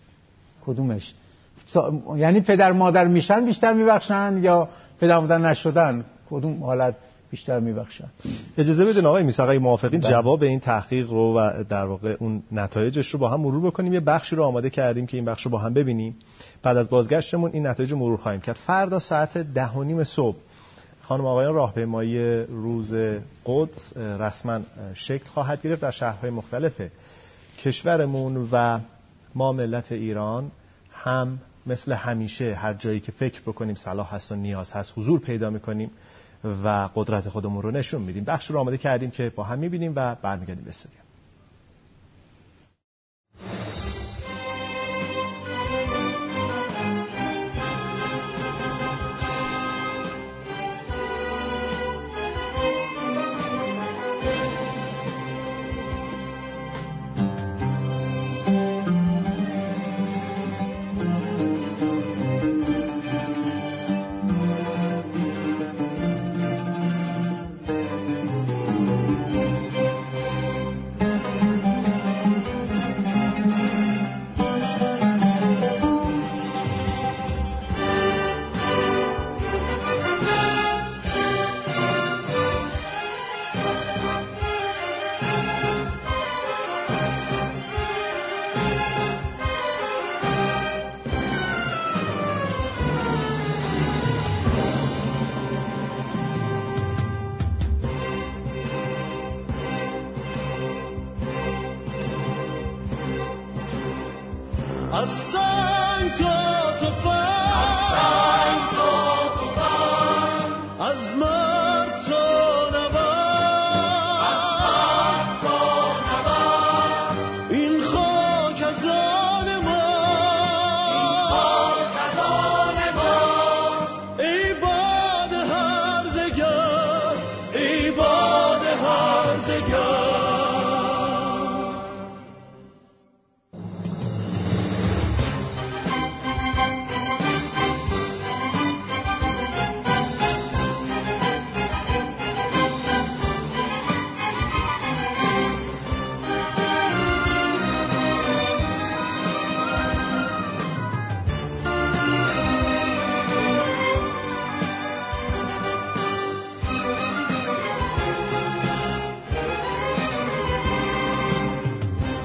کدومش؟ یعنی پدر مادر میشن بیشتر میبخشن یا پدر مادر نشدن کدوم حالت بیشتر میبخشن؟ اجازه بدین آقای میثاق اگه موافقین جواب این تحقیق رو و در واقع اون نتایجش رو با هم مرور بکنیم. یه بخشی رو آماده کردیم که این بخش رو با هم ببینیم، بعد از بازگشتمون این نتایج رو مرور خواهیم کرد. فردا ساعت 10:30 صبح خانم آقایان راهپیمایی روز قدس رسما شکل خواهد گرفت در شهرهای مختلف کشورمون و ما ملت ایران هم مثل همیشه هر جایی که فکر بکنیم صلاح هست و نیاز هست حضور پیدا میکنیم و قدرت خودمون رو نشون میدیم. بخش رو آماده کردیم که با هم میبینیم و برمیگردیم به استودیو.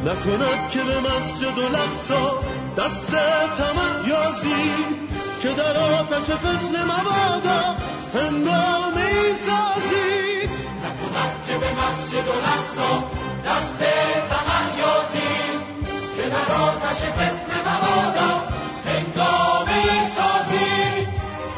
نکند که به مسجد الاقصی دست طمع یازی، که در آتش فتنه مبادا هنگامی سازی. نکند که به مسجد الاقصی دست طمع یازی، که در آتش فتنه مبادا هنگامی سازی.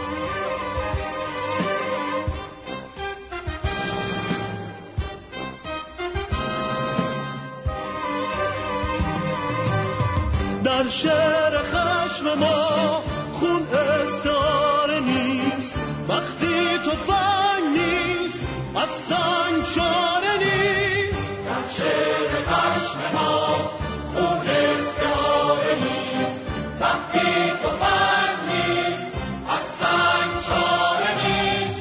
در شعر خشم ما خون استعاره نیست، وقتی تفنگ نیست از سنگ چاره نیست. در شعر خشم ما خون استعاره نیست، وقتی تفنگ نیست از سنگ چاره نیست.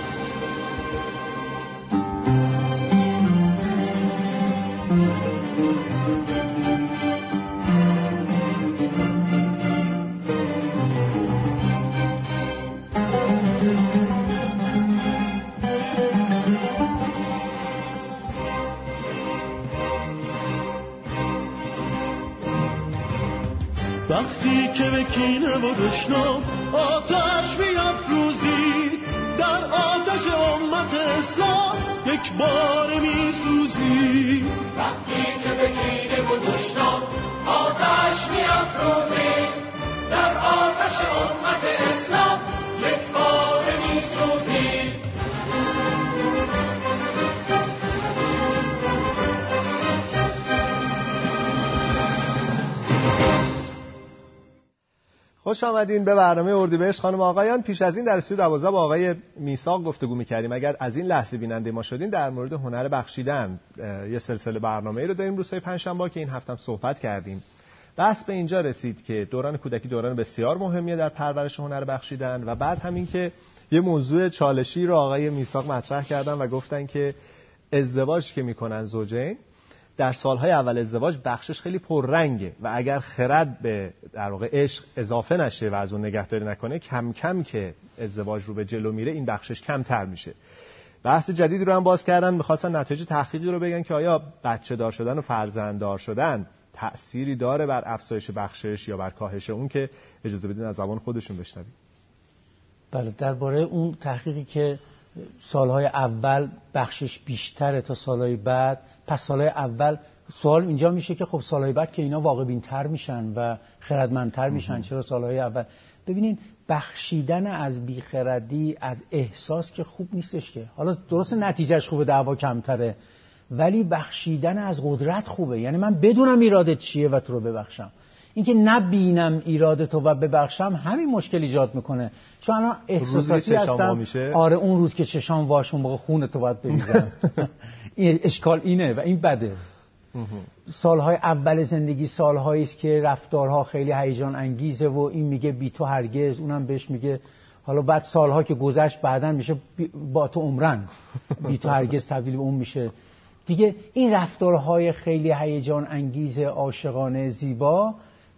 وقتی که به کینه و دشنام آتش بیفروزی، در آتش امت اسلام یک بار میسوزی. وقتی که به کینه و دشنام آتش بیفروزی، در آتش امت اسلام یک بار میسوزی. خوش آمدین به برنامه اردیبهشت خانم آقایان. پیش از این در استودیو 12 با آقای میثاق گفتگو می‌کردیم. اگر از این لحظه بیننده ما شدین، در مورد هنر بخشیدن یه سلسله برنامه‌ای رو داریم روزهای پنجشنبه که این هفتم صحبت کردیم. بحث به اینجا رسید که دوران کودکی دوران بسیار مهمیه در پرورش هنر بخشیدن و بعد همین که یه موضوع چالشی رو آقای میثاق مطرح کردن و گفتن که ازدواج که میکنن زوجین در سالهای اول ازدواج بخشش خیلی پررنگه و اگر خرد به در واقع عشق اضافه نشه و از اون نگهداری نکنه، کم کم که ازدواج رو به جلو میره این بخشش کمتر میشه. بحث جدیدی رو هم باز کردن، می‌خواستن نتایج تحقیقی رو بگن که آیا بچه دار شدن و فرزنددار شدن تأثیری داره بر افزایش بخشش یا بر کاهش اون، که اجازه بدین از زبان خودشون بشنویم. بله، درباره اون تحقیقی که سالهای اول بخشش بیشتره تا سالهای بعد، پس سالهای اول سوال اینجا میشه که خب سالهای بعد که اینا واقع بین‌تر میشن و خردمندتر میشن، چرا سالهای اول؟ ببینین بخشیدن از بیخردی، از احساس که خوب نیستش که، حالا درست نتیجهش خوبه، دعوا کمتره، ولی بخشیدن از قدرت خوبه. یعنی من بدونم ایرادت چیه و تو رو ببخشم. اینکه نبینم ایرادتو و ببخشم همین مشکل ایجاد میکنه، چون الان احساساتی هستم. آره، اون روز که چشام واش اون موقع خونتو باید بریزم. این اشکال اینه و این بده. سالهای اول زندگی سالهایی است که رفتارها خیلی هیجان انگیزه و این میگه بی تو هرگز، اونم بهش میگه، حالا بعد سالها که گذشت بعدن میشه با تو عمرن، بی تو هرگز تبدیل به اون میشه دیگه. این رفتارهای خیلی هیجان انگیز عاشقانه زیبا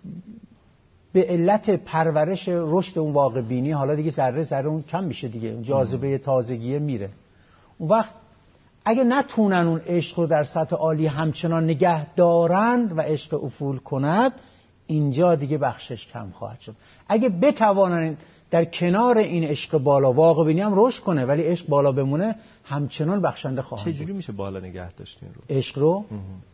به علت پرورش رشد اون واقع بینی حالا دیگه ذره ذره اون کم میشه دیگه، جاذبه تازگی میره. اون وقت اگه نتونن اون عشق رو در سطح عالی همچنان نگه دارند و عشق افول کند، اینجا دیگه بخشش کم خواهد شد. اگه بتوانن در کنار این عشق بالا، واقع بینی هم رشد کنه ولی عشق بالا بمونه، همچنان بخشنده خواهند. چجوری میشه بالا نگه داشتین رو عشق رو؟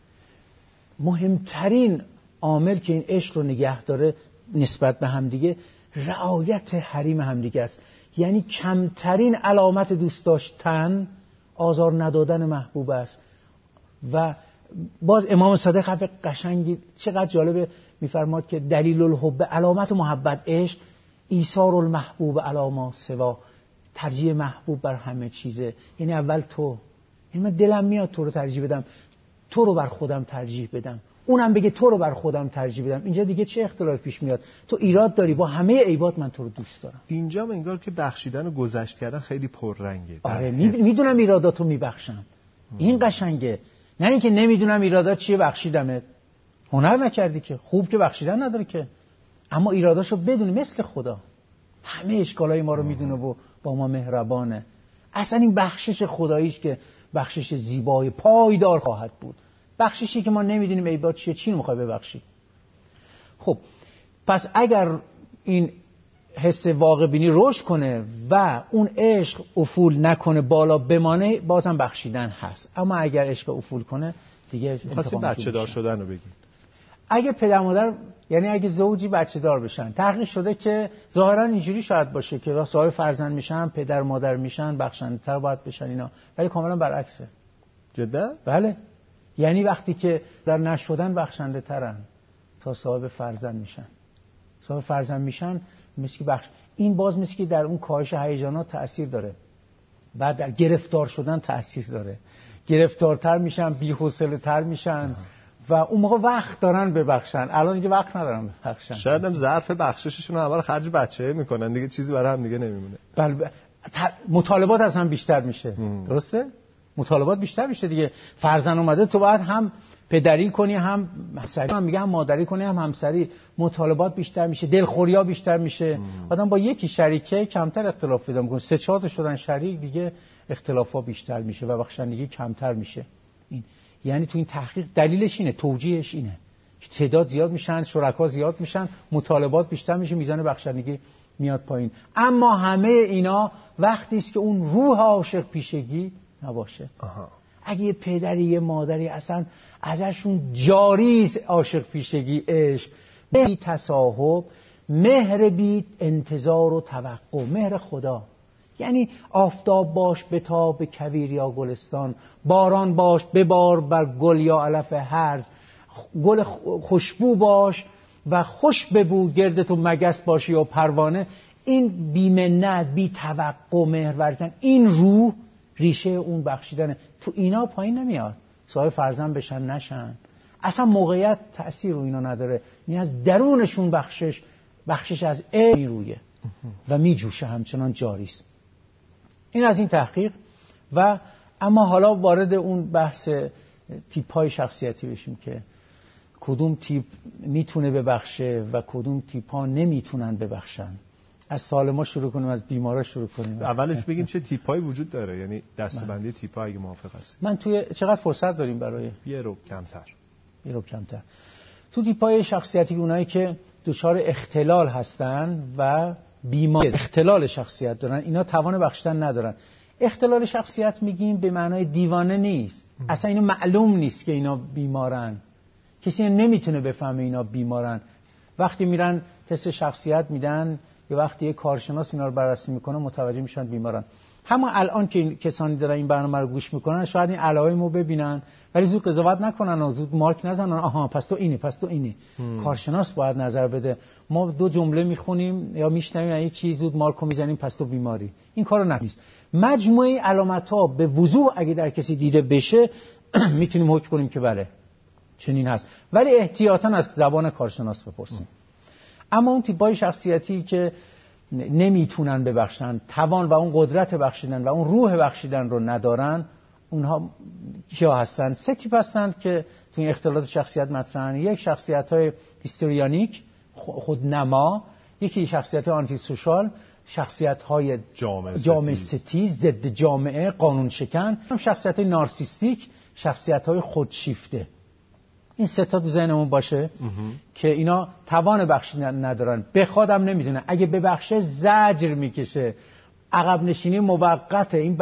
مهمترین عامل که این عشق رو نگه داره نسبت به همدیگه رعایت حریم همدیگه است. یعنی کمترین علامت دوست داشتن آزار ندادن محبوب است. و باز امام صادق حرف قشنگی چقدر جالبه، میفرماد که دلیل الحب، علامت محبت عشق، ایثار المحبوب علی ما سوا، ترجیح محبوب بر همه چیزه. یعنی اول تو، یعنی من دلم میاد تو رو ترجیح بدم، تو رو بر خودم ترجیح بدم، اونم بگه تو رو بر خودم ترجیح بدم. اینجا دیگه چه اختلاف پیش میاد؟ تو ایراد داری، با همه عیبات من تو رو دوست دارم. اینجا انگار که بخشیدن و گذشت کردن خیلی پررنگه. آره، میدونم ایراداتو میبخشم، این قشنگه. نه اینکه نمیدونم ایرادات چیه بخشیدمت، هنر نکردی که، خوب که بخشیدن نداره که، اما ایراداشو بدونی، مثل خدا همه اشکالای ما رو میدونه و با ما مهربانه. اصلا این بخشش خداییش که بخشش زیبای پایدار خواهد بود، بخششی که ما نمیدونیم عیبات چیه، چی رو میخوای ببخشی؟ خب پس اگر این حس واقع بینی رشد کنه و اون عشق افول نکنه، بالا بمانه، بازم بخشیدن هست. اما اگر عشق افول کنه دیگه خاصی بچه دار شدن رو بگید. اگه پدر مادر، یعنی اگه زوجی بچه دار بشن، تحقیق شده که ظاهرا اینجوری شاید باشه که صاحب فرزند میشن، پدر مادر میشن، بخشنده تر باید بشن اینا، ولی کاملا برعکسه. جدا؟ بله. یعنی وقتی که در نشدن بخشنده ترن تا صاحب فرزند میشن. صاحب فرزند میشن مثل که این باز مثل که در اون کاهش هیجانات تأثیر داره. بعد در گرفتار شدن تأثیر داره. گرفتارتر میشن، بی‌حوصله‌تر میشن و اون موقع وقت دارن ببخشن. الان دیگه وقت ندارن ببخشن. شاید هم ظرف بخشششون همه رو خرج بچه میکنن دیگه، چیزی برای هم دیگه نمیمونه. بله. مطالبات از هم بیشتر میشه. درسته؟ مطالبات بیشتر میشه دیگه. فرزند اومده تو باید هم پدری کنی، هم همسری، هم میگه هم مادری کنی، هم همسری. مطالبات بیشتر میشه، دلخوریا بیشتر میشه. آدم با یکی شریکه کمتر اختلاف پیدا میکنه. 3-4 تا شدن شریک دیگه اختلافا بیشتر میشه و بخشندگی کمتر میشه. این یعنی تو این تحقیق دلیلش اینه، توجیهش اینه که تعداد زیاد میشن، شرکا زیاد میشن، مطالبات بیشتر میشه، میزان بخشندگی میاد پایین. اما همه اینا وقتی است که اون روح عاشق پیشگی نباشه. اگه یه پدری یه مادری اصلا ازشون جاری عاشق پیشگی، عشق، بی تصاحب، مهر بی انتظار و توقع، مهر خدا، یعنی آفتاب باش بتاب به کویر یا گلستان، باران باش ببار بر گل یا علف هرز، گل خوشبو باش و خوش ببو گرد تو مگس باشی یا پروانه. این بی منت، بی توقع مهر ورزیدن، این روح ریشه اون بخشیدنه. تو اینا پایین نمیاد. صاحب فرزند بشن نشن، اصلا موقعیت تأثیر رو اینا نداره. این از درونشون بخشش از این رویه و می جوشه، همچنان جاری است. این از این تحقیق. و اما حالا وارد اون بحث تیپ‌های شخصیتی بشیم که کدوم تیپ میتونه ببخشه و کدوم تیپ‌ها نمیتونن ببخشن. از سالما شروع کنیم، از بیمارا شروع کنیم. اولش بگیم چه تیپ‌هایی وجود داره، یعنی دسته‌بندی تیپ‌ها اگه موافق هستی. من توی چقدر فرصت داریم برای یه رو کمتر. تو تیپ‌های شخصیتی اونایی که دچار اختلال هستن و بیمار اختلال شخصیت دارن، اینا توان بخشیدن ندارن. اختلال شخصیت میگیم به معنای دیوانه نیست، اصلا اینو معلوم نیست که اینا بیمارن، کسی نمیتونه بفهمه اینا بیمارن. وقتی میرن تست شخصیت میدن یا وقتی یه کارشناس اینا رو بررسی میکنه متوجه میشن بیمارن. همون الان که کسانی دارن این برنامه رو گوش میکنن شاید این علائمو ببینن ولی زود قضاوت نکنن و زود مارک نزنن، آها پس تو اینه. کارشناس باید نظر بده. ما 2 جمله میخونیم یا میشنویم یه چیز، زود مارکو میزنیم پس تو بیماری. این کارو نکنید. مجموعه علامت‌ها به وضوح اگه در کسی دیده بشه میتونیم حکم کنیم که بله چنین هست، ولی احتیاطاً از زبان کارشناس بپرسیم. اما اون تیپ‌های شخصیتی که نمیتونن ببخشن، توان و اون قدرت بخشیدن و اون روح بخشیدن رو ندارن، اونها کیا هستن؟ 3 تیپ هستن که تو این اختلالات شخصیت مطرحن. یک شخصیت‌های هیستریونیک، خودنما، یکی شخصیت‌های آنتی سوشال، شخصیت‌های جامعه ستیز، ضد جامعه، قانون شکن، شخصیت‌های نارسیستیک، شخصیت‌های خودشیفته. این 3 تا تو ذهنمون باشه که اینا توان بخشیدن ندارن، بخوادم نمیدونه، اگه ببخشه زجر میکشه، عقب نشینی موقته، این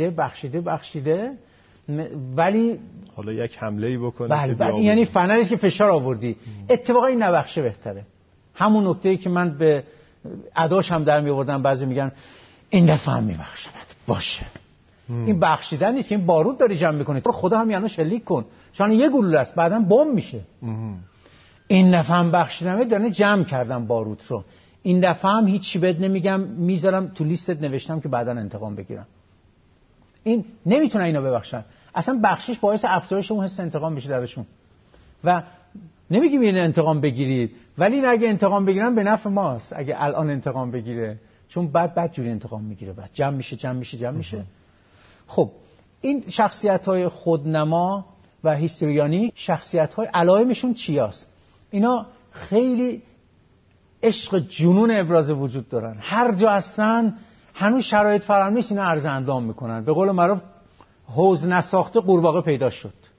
بخشیده ولی حالا یک حمله‌ای بکنه. بله یعنی فنریست که فشار آوردی، اتفاقا این نبخشه بهتره. همون نکته‌ای که من به اداش هم در میآوردم، بعضی میگن این دفعه هم میبخشه باشه. این بخشیدن نیست که این بارود داری جمع میکنی، تو خدا هم یعنی شلیک کن، چون یه گلوله است بعداً بمب میشه. این دفعه هم بخشیدم، دارن جمع کردم بارود رو، این دفعه هم هیچی بهت نمیگم، میذارم تو لیستت نوشتم که بعداً انتقام بگیرم. این نمیتونه اینا ببخشن. اصلا بخشش باعث افزایش اون حس انتقام بشه درشون. و نمیگیم این انتقام بگیرید، ولی این اگه انتقام بگیرن به نفع ماست. اگه الان انتقام بگیره، چون بعد جوری انتقام میگیره، بعد جمع میشه. خب این شخصیت‌های خودنما و هیستریونیک، شخصیت‌های علائمشون چیاست؟ اینا خیلی عشق جنون ابراز وجود دارن، هر جا هستن هنوز شرایط فراهم نیست اینا عرض اندام میکنن. به قول معروف حوض نساخته قورباغه پیدا شد.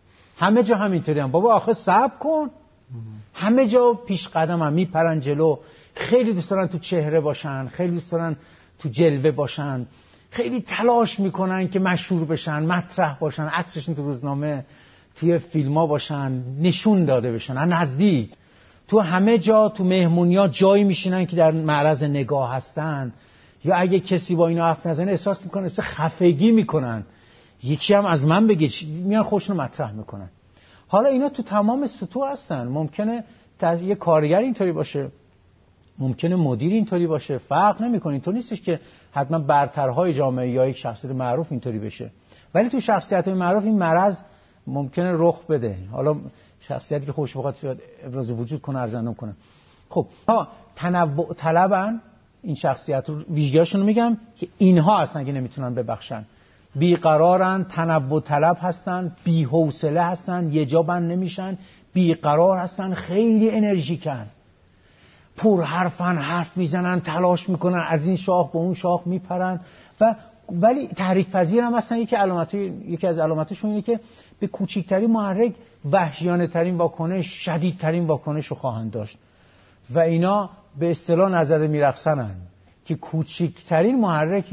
همه جا همینطوری هم. بابا آخه صبر کن. همه جا پیش قدم هم میپرن جلو. خیلی دوست دارن تو چهره باشن، خیلی دوست دارن تو جلوه باشن، خیلی تلاش میکنن که مشهور بشن، مطرح باشن، عکسشون تو روزنامه، توی فیلم‌ها باشن، نشون داده بشن از نزدیک. تو همه جا تو مهمونی‌ها جایی میشینن که در معرض نگاه هستن، یا اگه کسی با اینا حرف نزنه احساس میکنه خفگی میکنن، یکی هم از من بگه، میان خودشونو مطرح میکنن. حالا اینا تو تمام سطوح هستن. ممکنه یه کارگر اینطوری باشه، ممکنه مدیر اینطوری باشه، فرق نمیکنه. اینطور نیستش که حتما برترهای جامعه یا یک شخصیت معروف اینطوری بشه، ولی تو شخصیت‌های معروف این مرض ممکنه رخ بده. حالا شخصیتی که خوش بخواد ابراز وجود کنه، ارزندم کنه. خب تنوع طلبن این شخصیت رو، ویژگی‌هاشون رو میگم که اینها هستن که نمیتونن ببخشن. بیقرارن، تنوع طلب هستن، بی‌حوصله هستن، یه جا بند نمیشن، بیقرار هستن، خیلی انرژیکن، پر حرفن، حرف میزنن، تلاش میکنن، از این شاخ به اون شاخ میپرن ولی تحریک پذیر هم هستن. یکی از علامتشون اینه که به کوچکترین محرک وحشیانه ترین واکنش، شدیدترین واکنش رو خواهند داشت و اینا به اصطلاح نظر میرقصنن که کوچکترین محرک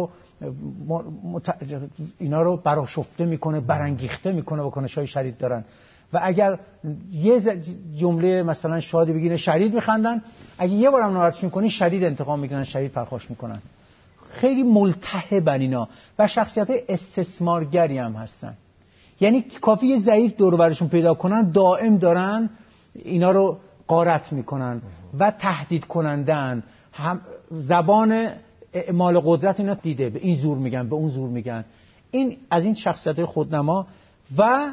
اینا رو برآشفته میکنه، برانگیخته میکنه، واکنش‌های شدید دارن. و اگر یه جمله مثلا شادی بگیرن شدید میخندن، اگه یه بارم ناراحتش میکنی شدید انتقام میگیرن، شدید پرخاش میکنن. خیلی ملتهبن اینا و شخصیت‌های استثمارگری هم هستن. یعنی کافیه ضعیف دور و برشون پیدا کنن، دائم دارن اینا رو غارت میکنن و تهدید کنندن. هم زبان اعمال قدرت اینا دیده، به این زور میگن، به اون زور میگن. این از این شخصیت‌های خودنما و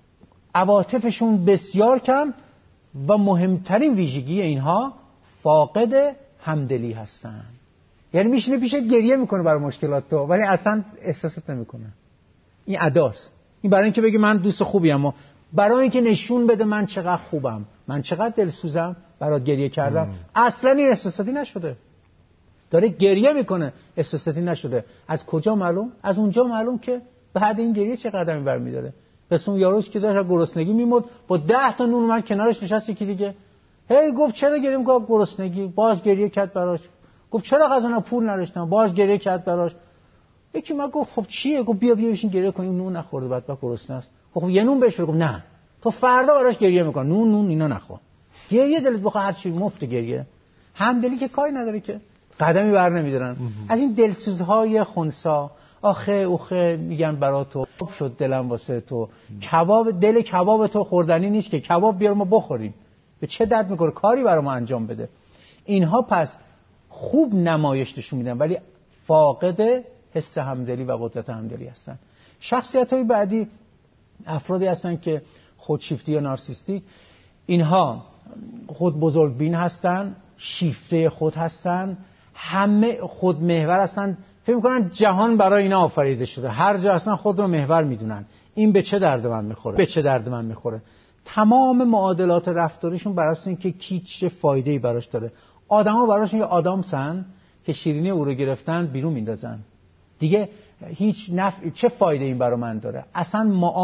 عواطفشون بسیار کم و مهمترین ویژگی اینها فاقد همدلی هستن. یعنی میشینه پیشت گریه میکنه برای مشکلات تو ولی اصلا احساست نمیکنه. این اداست. این برای اینکه بگه من دوست خوبی ام، برای اینکه نشون بده من چقدر خوبم، من چقدر دلسوزم، برات گریه کردم. اصلا این احساساتی نشده. داره گریه میکنه، احساساتی نشده. از کجا معلوم؟ از اونجا معلوم که بعد این گریه چه قدمی برمی‌داره. پس اون یاروش که داشت گرسنگی میمرد با 10 تا نون اومد کنارش نشست، یکی دیگه هی گفت چرا گریه می‌کنی؟ گرسنگی. باز گریه کرد براش. گفت چرا غذا پول نداشتم؟ باز گریه کرد براش. یکی ما گفت خب چیه؟ گفت بیا بشین گریه کن، این نون نخورده بعد گرسنه است. خب یه نون بهش بگو. نه تو فردا براش گریه می‌کن، نون اینا نخور. گریه دلت بخواد هر چی مفت گریه. همدلی که کاری نداره که قدمی بر نمی‌دارن. از این دلسوزهای خنثی آخه اوخه میگن برا تو شد دلم واسه تو، کباب دل کباب تو خوردنی نیست که، کباب بیار ما بخوریم، به چه درد میکنه، کاری برا ما انجام بده. اینها پس خوب نمایش نشون میدن ولی فاقد حس همدلی و قدرت همدلی هستن. شخصیت‌های بعدی افرادی هستن که خودشیفتی یا نارسیستیک. اینها خود بزرگبین هستن، شیفته خود هستن، همه خود محور هستن، فکر می‌کنن جهان برای اینا آفریده شده، هر جا هستن خود رو محور میدونن. این به چه درد من میخوره، به چه درد من میخوره. تمام معادلات رفتاریشون بر اساس اینکه کی چه فایده‌ای براش داره. آدما براشون یه آدامسن که شیرینی او رو گرفتن بیرون میندازن دیگه، هیچ نفع، چه فایده این برای من داره؟ اصلا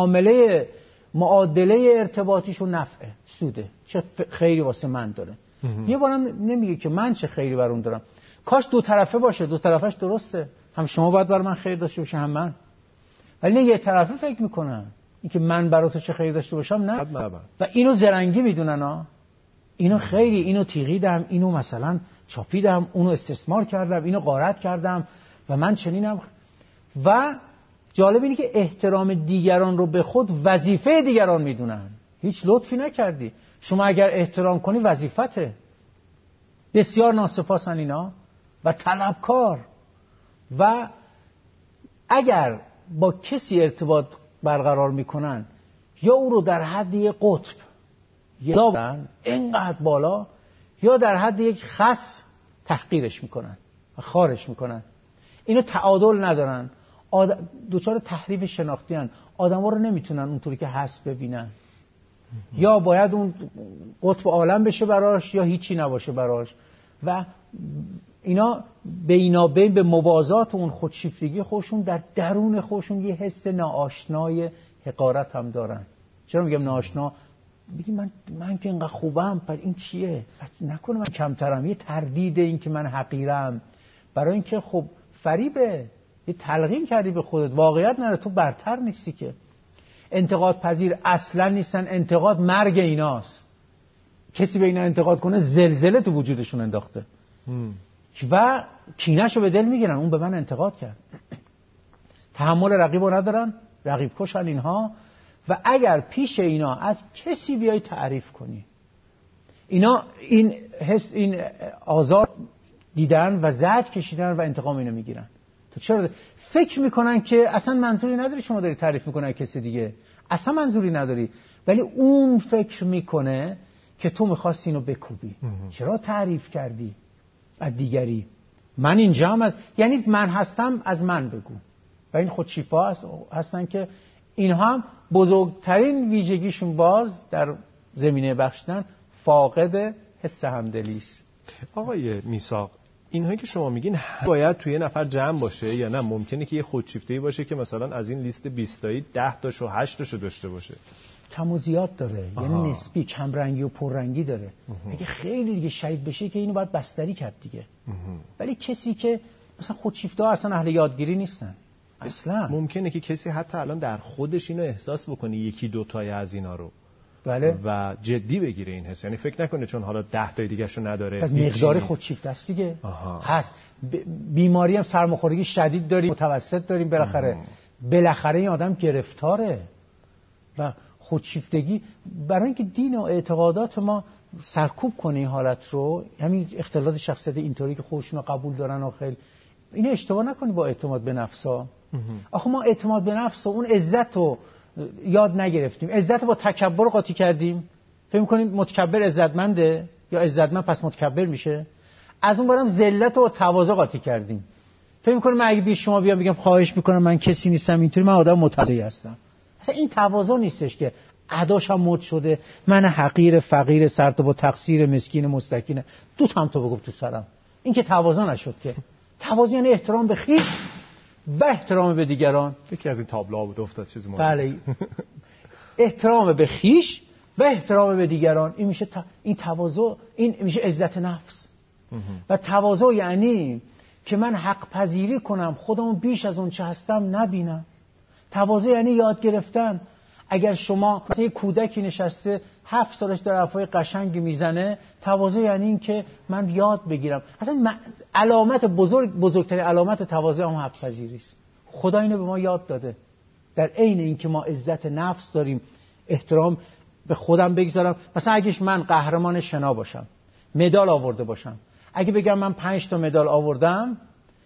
معادله ارتباطیشون نفعه، سوده، چه خیری واسه من داره. یه بارم نمیگه که من چه خیری بر اون دارم. کاش دو طرفه باشه، دو طرفش درسته، هم شما باید برای من خیر داشته باشه هم من. ولی نه یه طرفه فکر میکنن اینکه من برای تو چه خیر داشته باشم، نه. و اینو زرنگی میدونن ها، اینو خیلی، اینو تیغیدم، اینو مثلا چاپیدم، اونو استثمار کردم، اینو غارت کردم و من چنینم. و جالب اینه که احترام دیگران رو به خود وظیفه دیگران میدونن. هیچ لطفی نکردی، شما اگر احترام کنی وظیفته. بسیار ناسپاسن اینا و طلبکار. و اگر با کسی ارتباط برقرار میکنن یا او رو در حد یک قطب یا اینقدر بالا یا در حد یک خس تحقیرش میکنن و خارش میکنن. اینو تعادل ندارن، دوچار تحریف شناختی هن. آدم ها رو نمیتونن اونطوری که هست ببینن. یا باید اون قطب عالم بشه براش یا هیچی نباشه براش. و اینا بینابین به موازات اون خودشیفتگی خودشون در درون خودشون یه حس ناآشنای حقارت هم دارن. چرا میگم ناآشنا؟ بگی من که اینقدر خوبم، پر این چیه؟ نکنه من کمترم. یه تردید این که من حقیرم، برای اینکه خب فریبه، یه تلقین کردی به خودت، واقعیت نره، تو برتر نیستی که. انتقاد پذیر اصلا نیستن، انتقاد مرگ ایناست. کسی به اینا انتقاد کنه زلزله تو وجودشون انداخته و کینه‌شو به دل میگیرن، اون به من انتقاد کرد. تحمل رقیبو ندارن، رقیب کشن اینها. و اگر پیش اینا از کسی بیای تعریف کنی، اینا این آزار دیدن و زجر کشیدن و انتقام اینو میگیرن. تو چرا فکر میکنن که اصلا منظوری نداری شما داری تعریف میکنه کسی دیگه، اصلا منظوری نداری، ولی اون فکر میکنه که تو میخواستی اینو بکوبی. چرا تعریف کردی از دیگری؟ من اینجا هم یعنی من هستم، از من بگو. و این خودشیفا هستن که اینها هم بزرگترین ویژگیشون باز در زمینه بخشیدن فاقد حس همدلی است. آقای میثاق، اینهایی که شما میگین باید توی یه نفر جمع باشه یا نه ممکنه که یه خودشیفته‌ای باشه که مثلا از این لیست 20 تایی 10 تاشو 8 تاشو داشته باشه؟ کم و زیاد داره. یعنی نسبی، کم رنگی و پر رنگی داره. اگه خیلی دیگه شدید بشه که اینو باید بستری کرد دیگه. ولی کسی که مثلا خودشیفته‌ها اصلا اهل یادگیری نیستن اصلا. ممکنه که کسی حتی الان در خودش اینو احساس بکنه یکی دو تای از اینا رو، بله، و جدی بگیره این حس، یعنی فکر نکنه چون حالا 10 تای دیگه‌شو نداره از مقدار خودشیفته است دیگه. هست بیماری هم سرماخوردگی شدید داریم، متوسط داریم، بالاخره این آدم گرفتاره. و خودشیفتگی برای اینکه دین و اعتقادات ما سرکوب کنه این حالت رو، همین اختلالات شخصیت اینطوری که خودشون رو قبول دارن و خیلی اینو اشتباه نکنی با اعتماد به نفسا. آخه ما اعتماد به نفس و اون عزت رو یاد نگرفتیم، عزت رو با تکبر قاطی کردیم. فکر می‌کنیم متکبر عزتمنده یا عزتمند پس متکبر میشه. از اون برام ذلت و تواضع قاطی کردیم. فکر می‌کنیم من اگه بی شما بیام بگم خواهش می‌کنم من کسی نیستم، اینطوری من آدم متواضعی هستم. اصلا این تواضع نیستش که اداش هم مد شده، من حقیر فقیر سرت با تقصیر مسکین مستکین دو تا هم تو بگو تو سرم. این که تواضع نشد که. تواضع یعنی احترام به خویش و احترام به دیگران. یکی از این تابلوها بود افتاد چیزی مهم. بله. احترام به خویش و احترام به دیگران، این میشه این تواضع، این میشه عزت نفس. و تواضع یعنی که من حق پذیری کنم، خودمو بیش از اون چه هستم نبینم. تواضع یعنی یاد گرفتن. اگر شما مثلا یک کودکی نشسته 7 سالش در حرفای قشنگی میزنه، تواضع یعنی این که من یاد بگیرم. اصلا علامت بزرگترین علامت تواضع هم حق پذیری است. خدا اینو به ما یاد داده. در عین اینکه ما عزت نفس داریم، احترام به خودم بگذارم. مثلا اگه من قهرمان شنا باشم، مدال آورده باشم، اگه بگم من 5 تا مدال آوردم،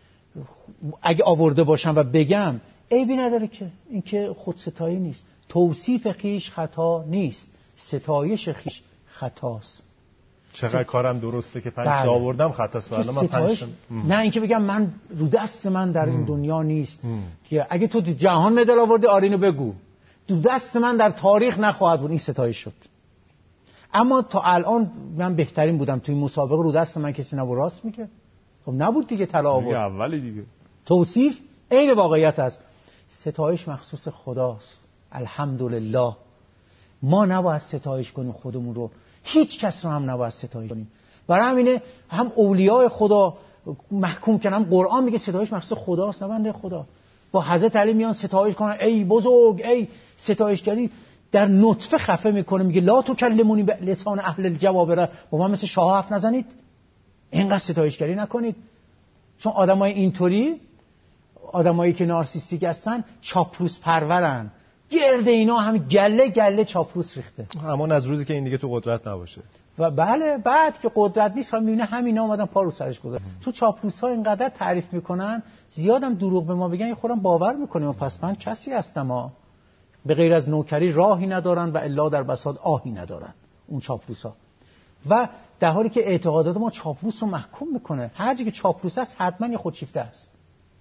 اگه آورده باشم و بگم، عیبی نداره که این که خودستایی نیست. توصیف خیش خطا نیست، ستایش خیش خطاست. چقدر کارم درسته که 5 تا آوردم خطاست، ولی من 5 نه اینکه بگم من رو دست من در این دنیا نیست. که اگه تو جهان مدال آوردی آرینو بگو، رو دست من در تاریخ نخواهد بود، این ستایش شد. اما تا الان من بهترین بودم توی مسابقه، رو دست من کسی نبود، راست میگه؟ خب نبود دیگه، طلا آورد. اولی دیگه. توصیف عین واقعیت است. ستایش مخصوص خداست. الحمدلله. ما نباید ستایش کنیم خودمون رو، هیچ کس رو هم نباید ستایش کنیم. برای همینه هم اولیاء خدا محکوم کردن، قرآن میگه ستایش مخصوص خداست، نه بنده خدا. با حضرت علی میان ستایش کنن، ای بزرگ، ای ستایشگری در نطفه خفه میکنه، میگه لا تکلمونی به لسان اهل الجوابره، با ما مثل شاه حرف نزنید، اینقدر ستایشگری نکنید. چون آدمای اینطوری، آدمایی که نارسیستیک هستن، چاپلوس پرورن، گرد اینا هم گله گله چاپلوس ریخته. همون از روزی که این دیگه تو قدرت نباشه. و بله، بعد که قدرت نیست هم میبینه همینا اومدن پا رو سرش گذاشتن. چون چاپلوس‌ها اینقدر تعریف میکنن، زیادم دروغ به ما بگن، خودم باور میکنیم پس من کسی هستم. به غیر از نوکری راهی ندارن و الا در بساط آهی ندارن اون چاپلوس‌ها. و در حالی که اعتقادات ما چاپلوس رو محکوم میکنه، هر جایی که چاپلوس است حتما یه خودشیفته است.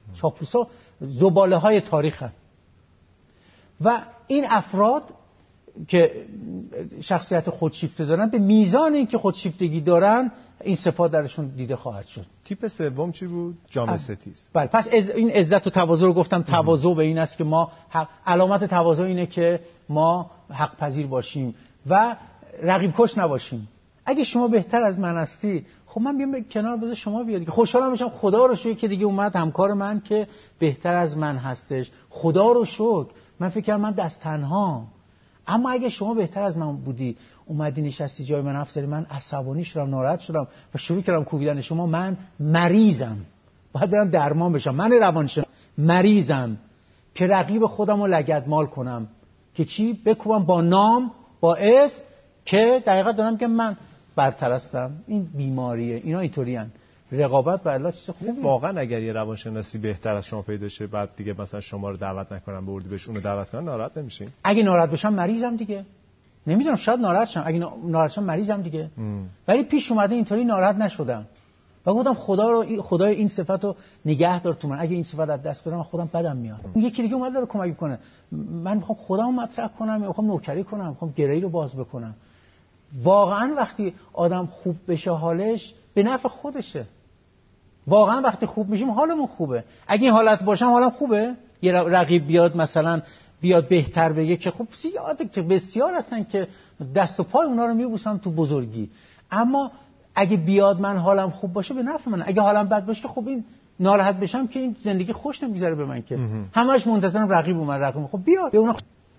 چاپلوس‌ها زباله‌های تاریخن. و این افراد که شخصیت خودشیفته دارن به میزان اینکه خودشیفتگی دارن این صفات درشون دیده خواهد شد. تیپ سوم چی بود؟ جامعه ستیز. بله، پس این عزت و تواضع رو گفتم. تواضع به این است که ما علامت تواضع اینه که ما حق پذیر باشیم و رقیب کش نباشیم. اگه شما بهتر از من هستی، خب من بیام کنار بذار شما بیاد که خوشحالم بشم. خدا رو شکر که دیگه اومد همکار من که بهتر از من هستش. خدا رو شکر. من فکر کردم من دست تنها. اما اگه شما بهتر از من بودی، اومدی نشستی جای من حرف زدی، من عصبانی شدم، ناراحت شدم و شروع کردم کوبیدن شما، من مریضم، باید برم درمان بشم. من روانشناس مریضم که رقیب خودم رو لگدمال کنم که چی؟ بکوبم با نام، با اسم، که دقیقاً دارم که من برتر هستم. این بیماریه. اینا اینطورین. رقابت با الله چیز خوبه. واقعا اگر یه روانشناسی بهتر از شما پیدا شه، بعد دیگه مثلا شما رو دعوت نکنم به اردیبهشت، اونو دعوت کنن، ناراحت نمیشین؟ اگه ناراحت بشم مریضم دیگه. نمیدونم، شاید ناراحت شم. اگه ناراحت شم مریضم دیگه. ولی پیش اومده اینطوری ناراحت نشدم و گفتم خدای این صفت رو نگه دار تو من. اگه این صفت از دست بدم خودم بدم میاد. یکی دیگه اومد داره کمک کنه. من میخوام خودمو مطرح کنم، میخوام نوکری کنم، میخوام گرهی رو باز بکنم. واقعا وقتی آدم خوب بشه حالش به نفع خودشه. واقعا وقتی خوب میشیم حالمون خوبه. اگه این حالت باشم حالم خوبه. یه رقیب بیاد مثلا بیاد بهتر بگه که خب زیاده که بسیار هستن که دست و پای اونا رو میبوسم تو بزرگی. اما اگه بیاد من حالم خوب باشه به نفع من. اگه حالم بد باشه که خب این ناراحت بشم که این زندگی خوش نمیگذره به من که همش منتظرم رقیب اومد، رقیب خب بیاد به اونا.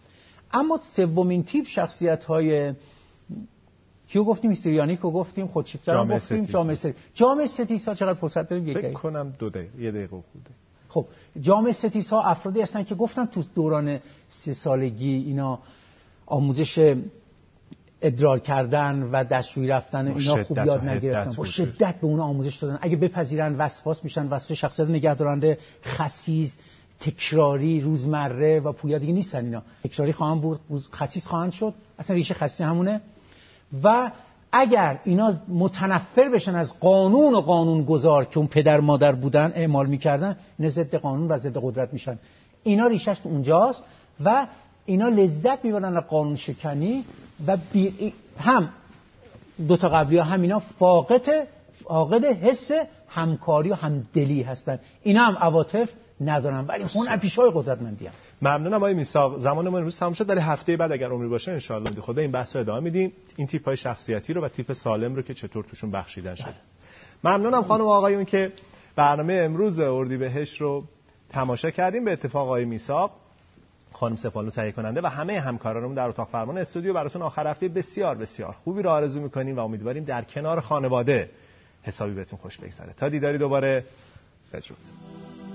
اما سومین تیپ شخصیت‌های کیو گفتیم؟ هیستریانیکو گفتیم، خودشیفته‌ها گفتیم، جامعه ستیزها. چقدر فرصت داریم؟ فکر کنم 2 دقیقه، 1 دقیقه خوده. خب جامعه ستیزها افرادی هستن که گفتم تو دوران 3 سالگی اینا آموزش ادرار کردن و دستشویی رفتن اینا خوب یاد نگرفتن. با شدت به اونا آموزش دادن. اگه بپذیرن وسواس میشن، وسواس شخصیت نگهدارنده، خسیس، تکراری، روزمره و پویا دیگه نیستن. اینا تکراری خواهند بود، خسیس خواهند شد. اصلا ریشه خسیس همونه. و اگر اینا متنفر بشن از قانون و قانونگذار که اون پدر مادر بودن اعمال میکردن، اینا ضد قانون و ضد قدرت میشن. اینا ریشش تو اونجاست و اینا لذت میبرن از قانون شکنی و هم 2 تا قبلی ها هم اینا فاقد حس همکاری و همدلی هستن. اینا هم عواطف ندارن ولی اون پیشای قدرتمندی هم. ممنونم آقای میثاق. زمانمون امروز تموم شد، ولی هفته بعد اگر عمری باشه ان شاءالله خدا این بحث رو ادامه میدیم. این تیپ های شخصیتی رو و تیپ سالم رو که چطور توشون بخشیدن شده. ممنونم خانم و آقایون که برنامه امروز اردیبهشت رو تماشا کردیم. به اتفاق آقای میثاق، خانم سپالو تهیه کننده و همه همکارانمون در اتاق فرمان استودیو براتون آخر هفته بسیار بسیار خوبی رو آرزو می‌کنیم و امیدواریم در کنار خانواده حسابی بهتون خوش بگذره. تا دیداری دوباره، بدرود.